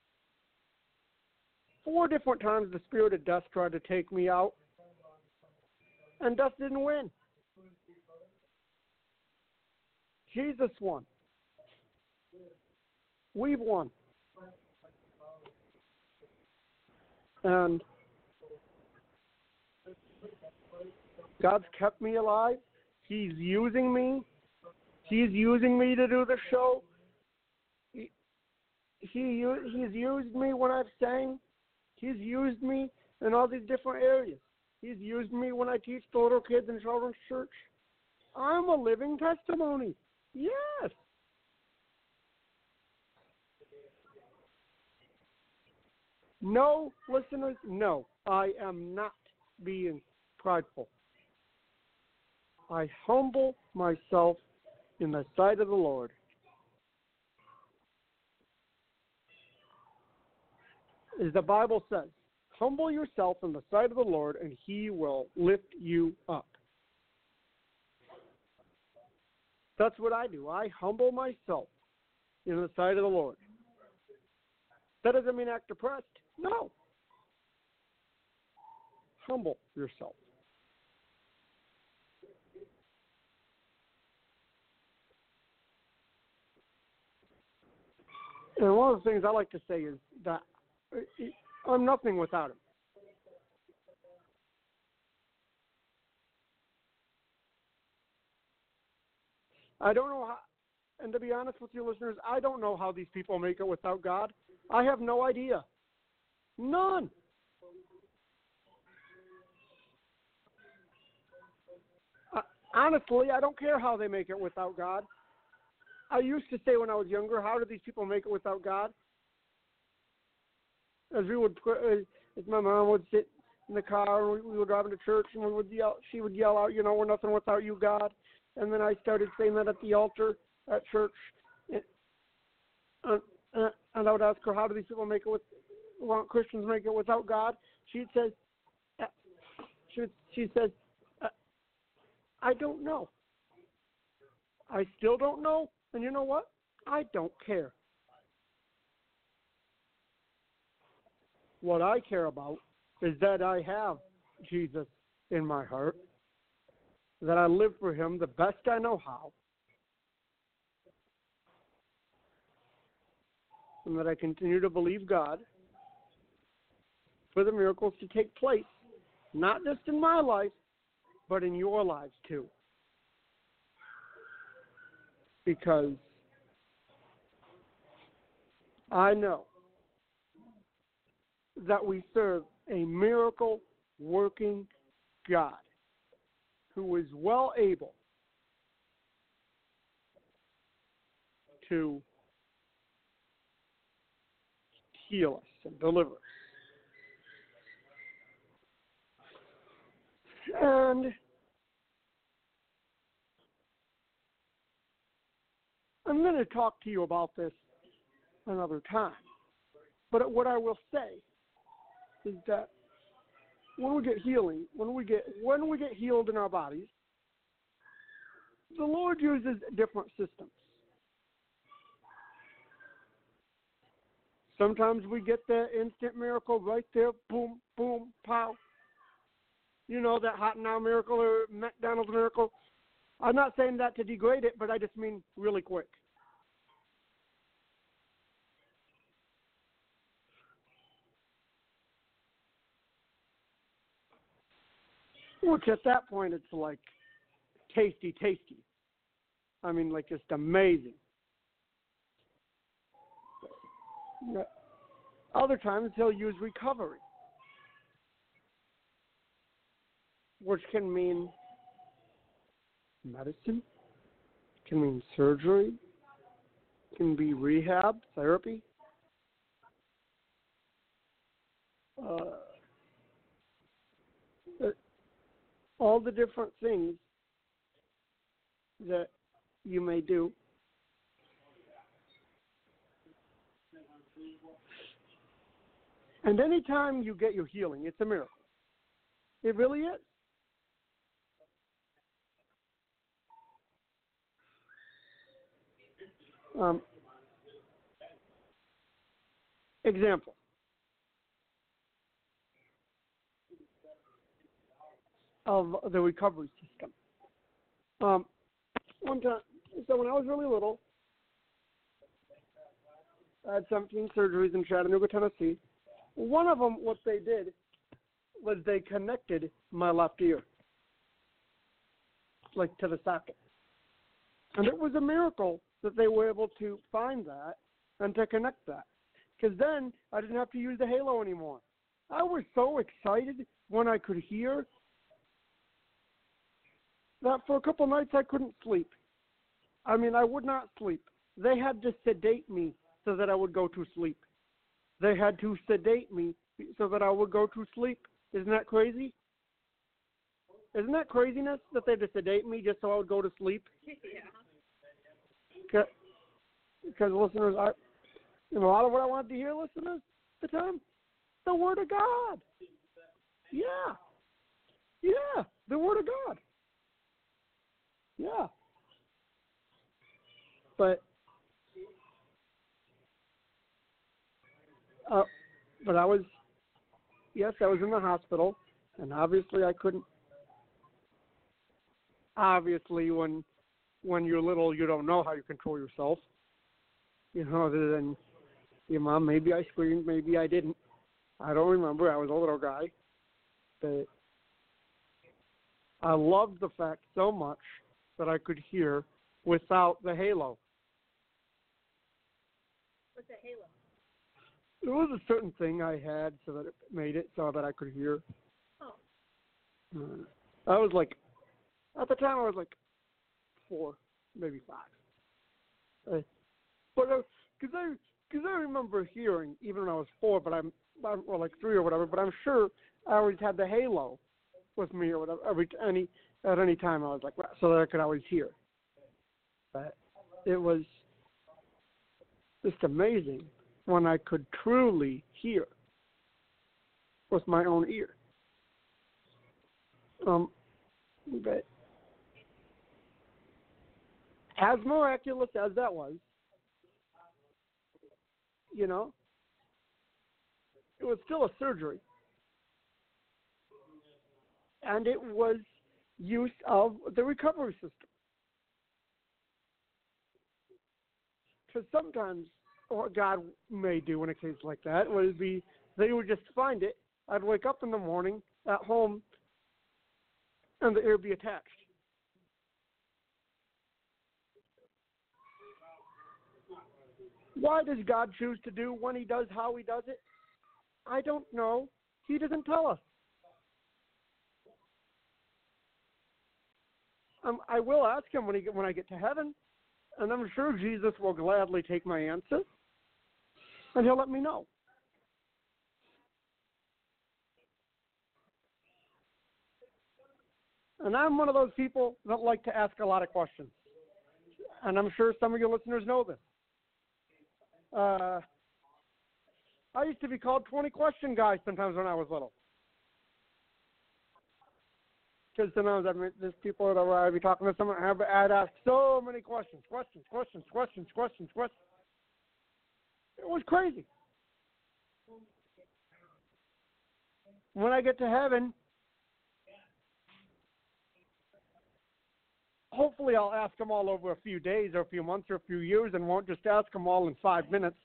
Speaker 2: Four different times the spirit of death tried to take me out, and death didn't win. Jesus won. We've won. And God's kept me alive. He's using me. He's using me to do the show. He, he He's used me when I've sang. He's used me in all these different areas. He's used me when I teach the little kids in children's church. I'm a living testimony. Yes. No, listeners, no. I am not being prideful. I humble myself in the sight of the Lord. As the Bible says, humble yourself in the sight of the Lord, and he will lift you up. That's what I do. I humble myself in the sight of the Lord. That doesn't mean act depressed. No. Humble yourself. And one of the things I like to say is that I'm nothing without him. I don't know how, and to be honest with you listeners, I don't know how these people make it without God. I have no idea. None. Uh, honestly, I don't care how they make it without God. I used to say when I was younger, how do these people make it without God? As we would, as my mom would sit in the car and we, we were driving to church, and we would yell, she would yell out, you know, we're nothing without you, God. And then I started saying that at the altar at church, and, uh, and I would ask her, how do these people make it with, why don't Christians make it without God? She'd say, uh, she she says, uh, I don't know. I still don't know, and you know what? I don't care. What I care about is that I have Jesus in my heart, that I live for him the best I know how, and that I continue to believe God for the miracles to take place, not just in my life, but in your lives too. Because I know that we serve a miracle-working God who is well able to heal us and deliver us. And I'm going to talk to you about this another time. But what I will say is that when we get healing, when we get when we get healed in our bodies, the Lord uses different systems. Sometimes we get that instant miracle right there, boom, boom, pow. You know, that hot now miracle or McDonald's miracle. I'm not saying that to degrade it, but I just mean really quick. Which at that point it's like tasty, tasty. I mean, like just amazing. Other times he'll use recovery, which can mean medicine, can mean surgery, can be rehab, therapy. Uh, all the different things that you may do. And anytime you get your healing, it's a miracle. It really is. Um, example. Of the recovery system. Um, one time, so when I was really little, I had seventeen surgeries in Chattanooga, Tennessee. One of them, what they did was they connected my left ear. like to the socket. And it was a miracle that they were able to find that and to connect that. Because then I didn't have to use the halo anymore. I was so excited when I could hear that for a couple nights I couldn't sleep. I mean, I would not sleep. They had to sedate me so that I would go to sleep. They had to sedate me so that I would go to sleep. Isn't that crazy? Isn't that craziness that they had to sedate me just so I would go to sleep?
Speaker 3: Yeah.
Speaker 2: Because listeners, I, you know, a lot of what I wanted to hear, listeners, at the time, the Word of God. Yeah. Yeah, the Word of God. Yeah. But, uh, but I was, yes, I was in the hospital, and obviously I couldn't, obviously when, when you're little, you don't know how you control yourself. You know, other than your mom, maybe I screamed, maybe I didn't. I don't remember. I was a little guy. But I loved the fact so much that I could hear without the halo.
Speaker 3: What's a halo?
Speaker 2: It was a certain thing I had so that it made it so that I could hear.
Speaker 3: Oh.
Speaker 2: Uh, I was like, at the time I was like four, maybe five. Uh, but because I, cause I remember hearing, even when I was four, but I'm, I'm or like three or whatever, but I'm sure I always had the halo with me or whatever, every, any, at any time I was like, so that I could always hear. But it was just amazing when I could truly hear with my own ear. Um, but as miraculous as that was, you know, it was still a surgery. And it was use of the recovery system. Because sometimes what God may do in a case like that would be they would just find it. I'd wake up in the morning at home and the ear would be attached. Why does God choose to do when he does, how he does it? I don't know. He doesn't tell us. Um, I will ask him when, he, when I get to heaven, and I'm sure Jesus will gladly take my answer, and he'll let me know. And I'm one of those people that like to ask a lot of questions, and I'm sure some of your listeners know this. Uh, I used to be called twenty question guy sometimes when I was little. Because sometimes I mean, there's people that I'd be talking to someone, and I'd ask so many questions, questions, questions, questions, questions, questions. It was crazy. When I get to heaven, hopefully I'll ask them all over a few days or a few months or a few years and won't just ask them all in five minutes.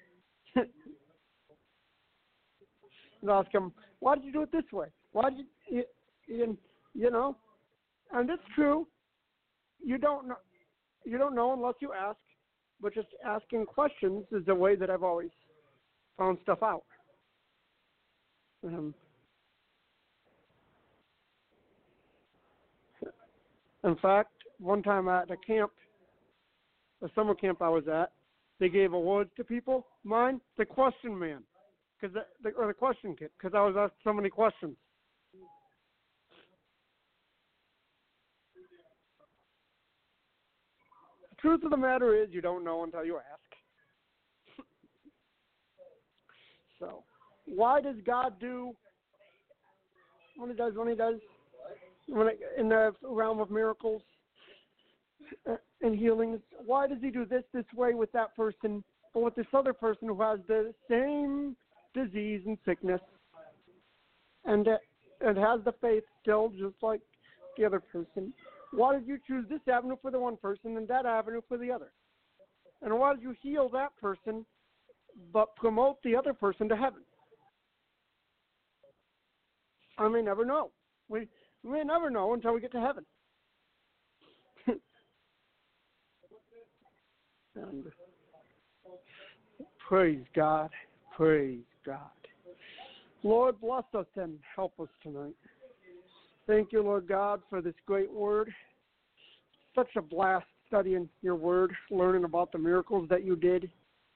Speaker 2: And ask them, why did you do it this way? Why did you, you, you know? And it's true. You don't know, you don't know unless you ask, but just asking questions is the way that I've always found stuff out. Um, in fact, one time at a camp, a summer camp I was at, they gave awards to people. Mine, the question man, because the, or the question kid, because I was asked so many questions. The truth of the matter is, you don't know until you ask. So, why does God do when He does when He does when it, in the realm of miracles and healings? Why does He do this this way with that person, but with this other person who has the same disease and sickness, and uh, and has the faith still, just like the other person? Why did you choose this avenue for the one person and that avenue for the other? And why did you heal that person but promote the other person to heaven? I may never know. We, we may never know until we get to heaven. And praise God. Praise God. Lord, bless us and help us tonight. Thank you, Lord God, for this great word. Such a blast studying your word, learning about the miracles that you did.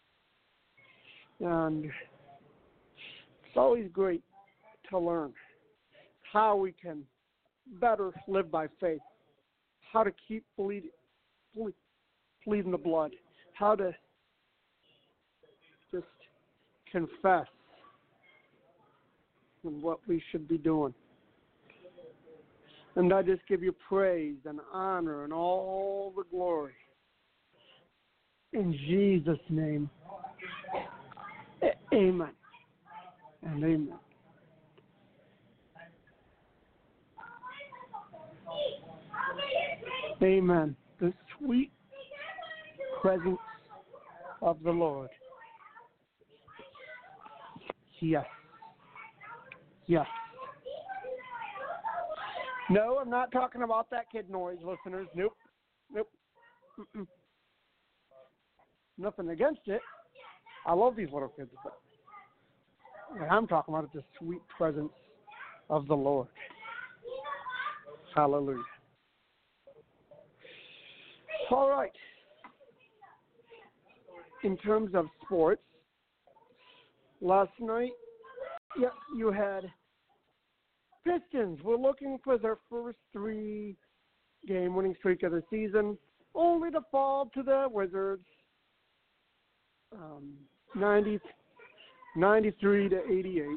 Speaker 2: And it's always great to learn how we can better live by faith, how to keep bleed, bleed, bleeding the blood, how to just confess and what we should be doing. And I just give you praise and honor and all the glory. In Jesus' name, a- amen and amen. Amen. The sweet presence of the Lord. Yes. Yes. No, I'm not talking about that kid noise, listeners. Nope. Nope. Mm-mm. Nothing against it. I love these little kids. But what I'm talking about is the sweet presence of the Lord. Hallelujah. All right. In terms of sports, last night, yeah, you had Pistons were looking for their first three-game winning streak of the season, only to fall to the Wizards, um, ninety, ninety-three to eighty-eight.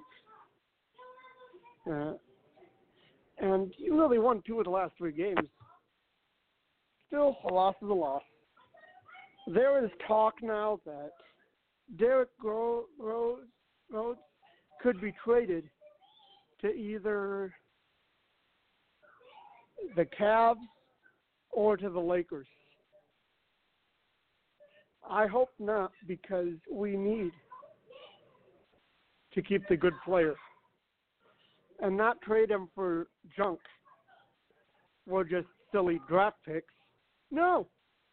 Speaker 2: Uh, and even though they won two of the last three games, still a loss is a loss. There is talk now that Derrick Rose, Rose could be traded to either the Cavs or to the Lakers. I hope not, because we need to keep the good players and not trade them for junk or just silly draft picks. No.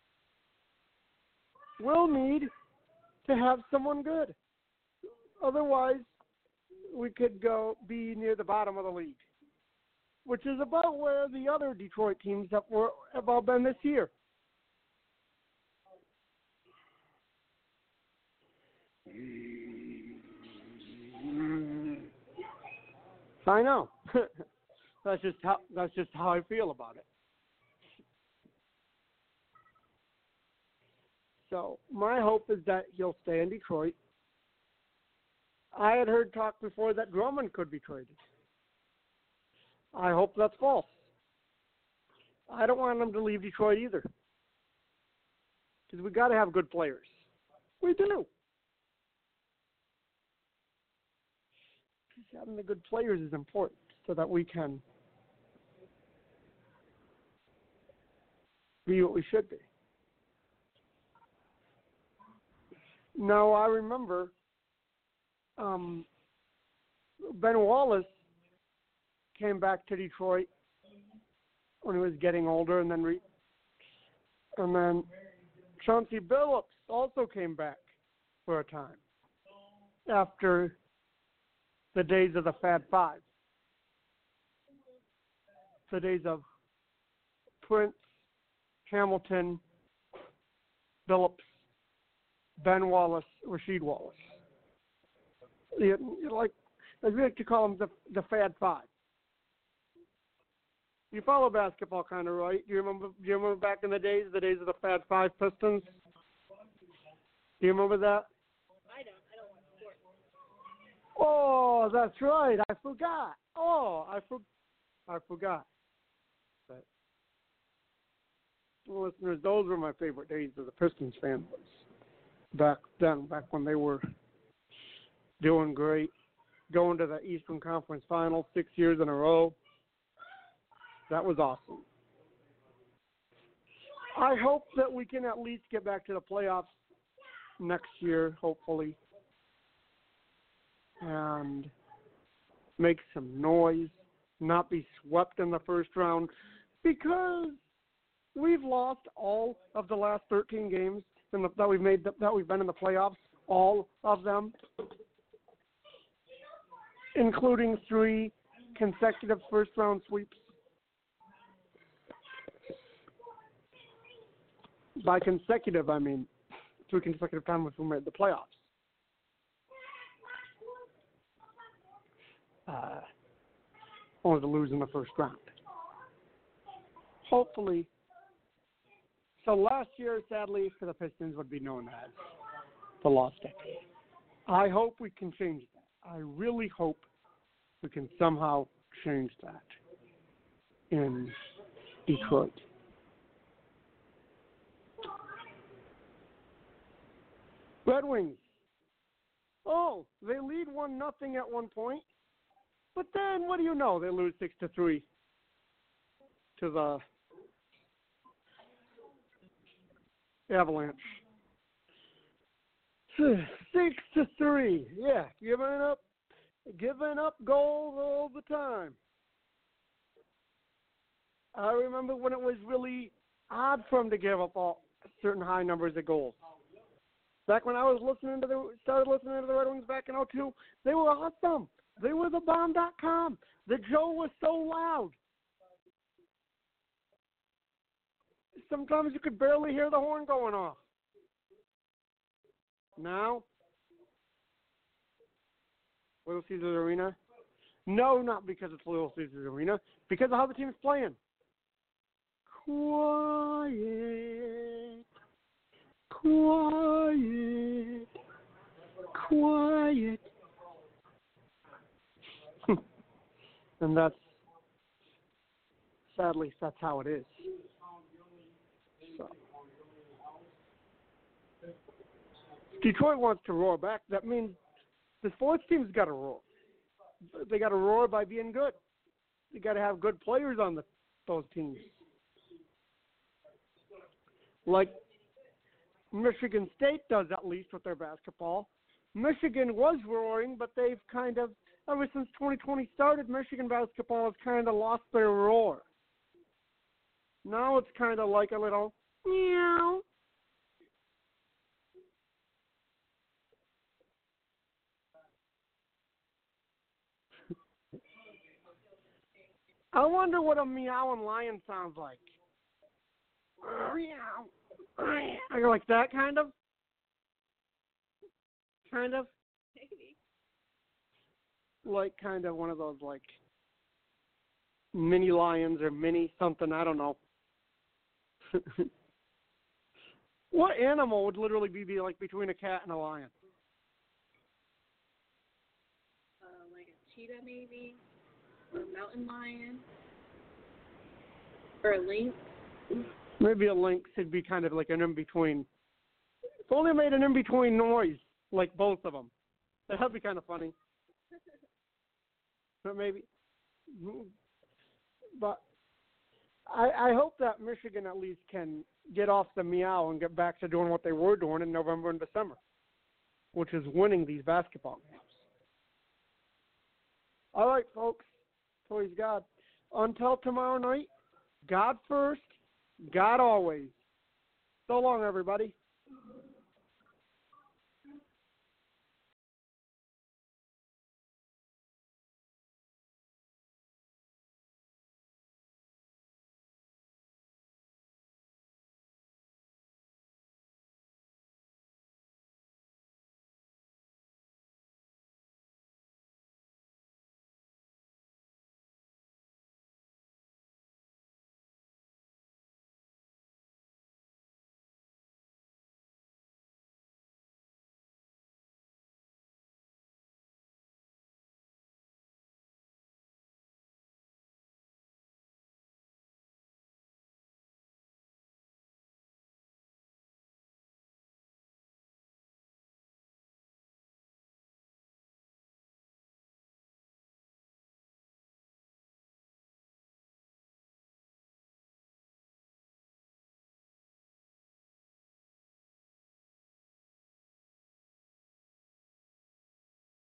Speaker 2: We'll need to have someone good. Otherwise, we could go be near the bottom of the league, which is about where the other Detroit teams have, were, have all been this year. I know. that's just how that's just how I feel about it. So my hope is that he'll stay in Detroit. I had heard talk before that Drummond could be traded. I hope that's false. I don't want him to leave Detroit either, because we got to have good players. We do. Having the good players is important so that we can be what we should be. Now, I remember um, Ben Wallace came back to Detroit when he was getting older, and then re- and then Chauncey Billups also came back for a time after the days of the Fab Five, the days of Prince, Hamilton, Billups, Ben Wallace, Rasheed Wallace. You, you like, I like to call them the the Fab Five. You follow basketball kind of, right? Do you remember? Do you remember back in the days, the days of the Fab Five Pistons? Do you remember that?
Speaker 3: I don't. I don't want sports.
Speaker 2: Oh, that's right. I forgot. Oh, I for, I forgot. But, listeners, those were my favorite days of the Pistons fan base. Back then, back when they were doing great, going to the Eastern Conference Finals six years in a row. That was awesome. I hope that we can at least get back to the playoffs next year, hopefully, and make some noise, not be swept in the first round, because we've lost all of the last thirteen games in the, that we've made the, that we've been in the playoffs, all of them, including three consecutive first round sweeps. By consecutive, I mean three consecutive times we made the playoffs. Uh, only to lose in the first round. Hopefully, so last year, sadly, for the Pistons would be known as the lost decade. I hope we can change that. I really hope we can somehow change that in Detroit. Red Wings. Oh, they lead one nothing at one point, but then what do you know? They lose six to three to the Avalanche. Six to three. Yeah, giving up, giving up goals all the time. I remember when it was really odd for them to give up all certain high numbers of goals. Back when I was listening to the started listening to the Red Wings back in oh two, they were awesome. They were the bomb dot com. The Joe was so loud. Sometimes you could barely hear the horn going off. Now, Little Caesars Arena? No, not because it's Little Caesars Arena. Because of how the team's playing. Quiet. Quiet. Quiet. And that's, sadly, that's how it is. So. Detroit wants to roar back. That means the sports team's got to roar. They got to roar by being good. You got to have good players on the, those teams. Like Michigan State does, at least with their basketball. Michigan was roaring, but they've kind of, ever since twenty twenty started, Michigan basketball has kind of lost their roar. Now it's kind of like a little meow. I wonder what a meowing lion sounds like. Meow. Are you like that kind of? Kind of?
Speaker 3: Maybe.
Speaker 2: Like kind of one of those like mini lions or mini something, I don't know. What animal would literally be, be like between a cat and a lion?
Speaker 3: Uh, like a cheetah maybe? Or a mountain lion? Or a lynx?
Speaker 2: Maybe a lynx would be kind of like an in-between. If only made an in-between noise, like both of them. That'd be kind of funny. But maybe. But I, I hope that Michigan at least can get off the meow and get back to doing what they were doing in November and December, which is winning these basketball games. All right, folks. Praise God. Until tomorrow night, God first, God always. So long, everybody.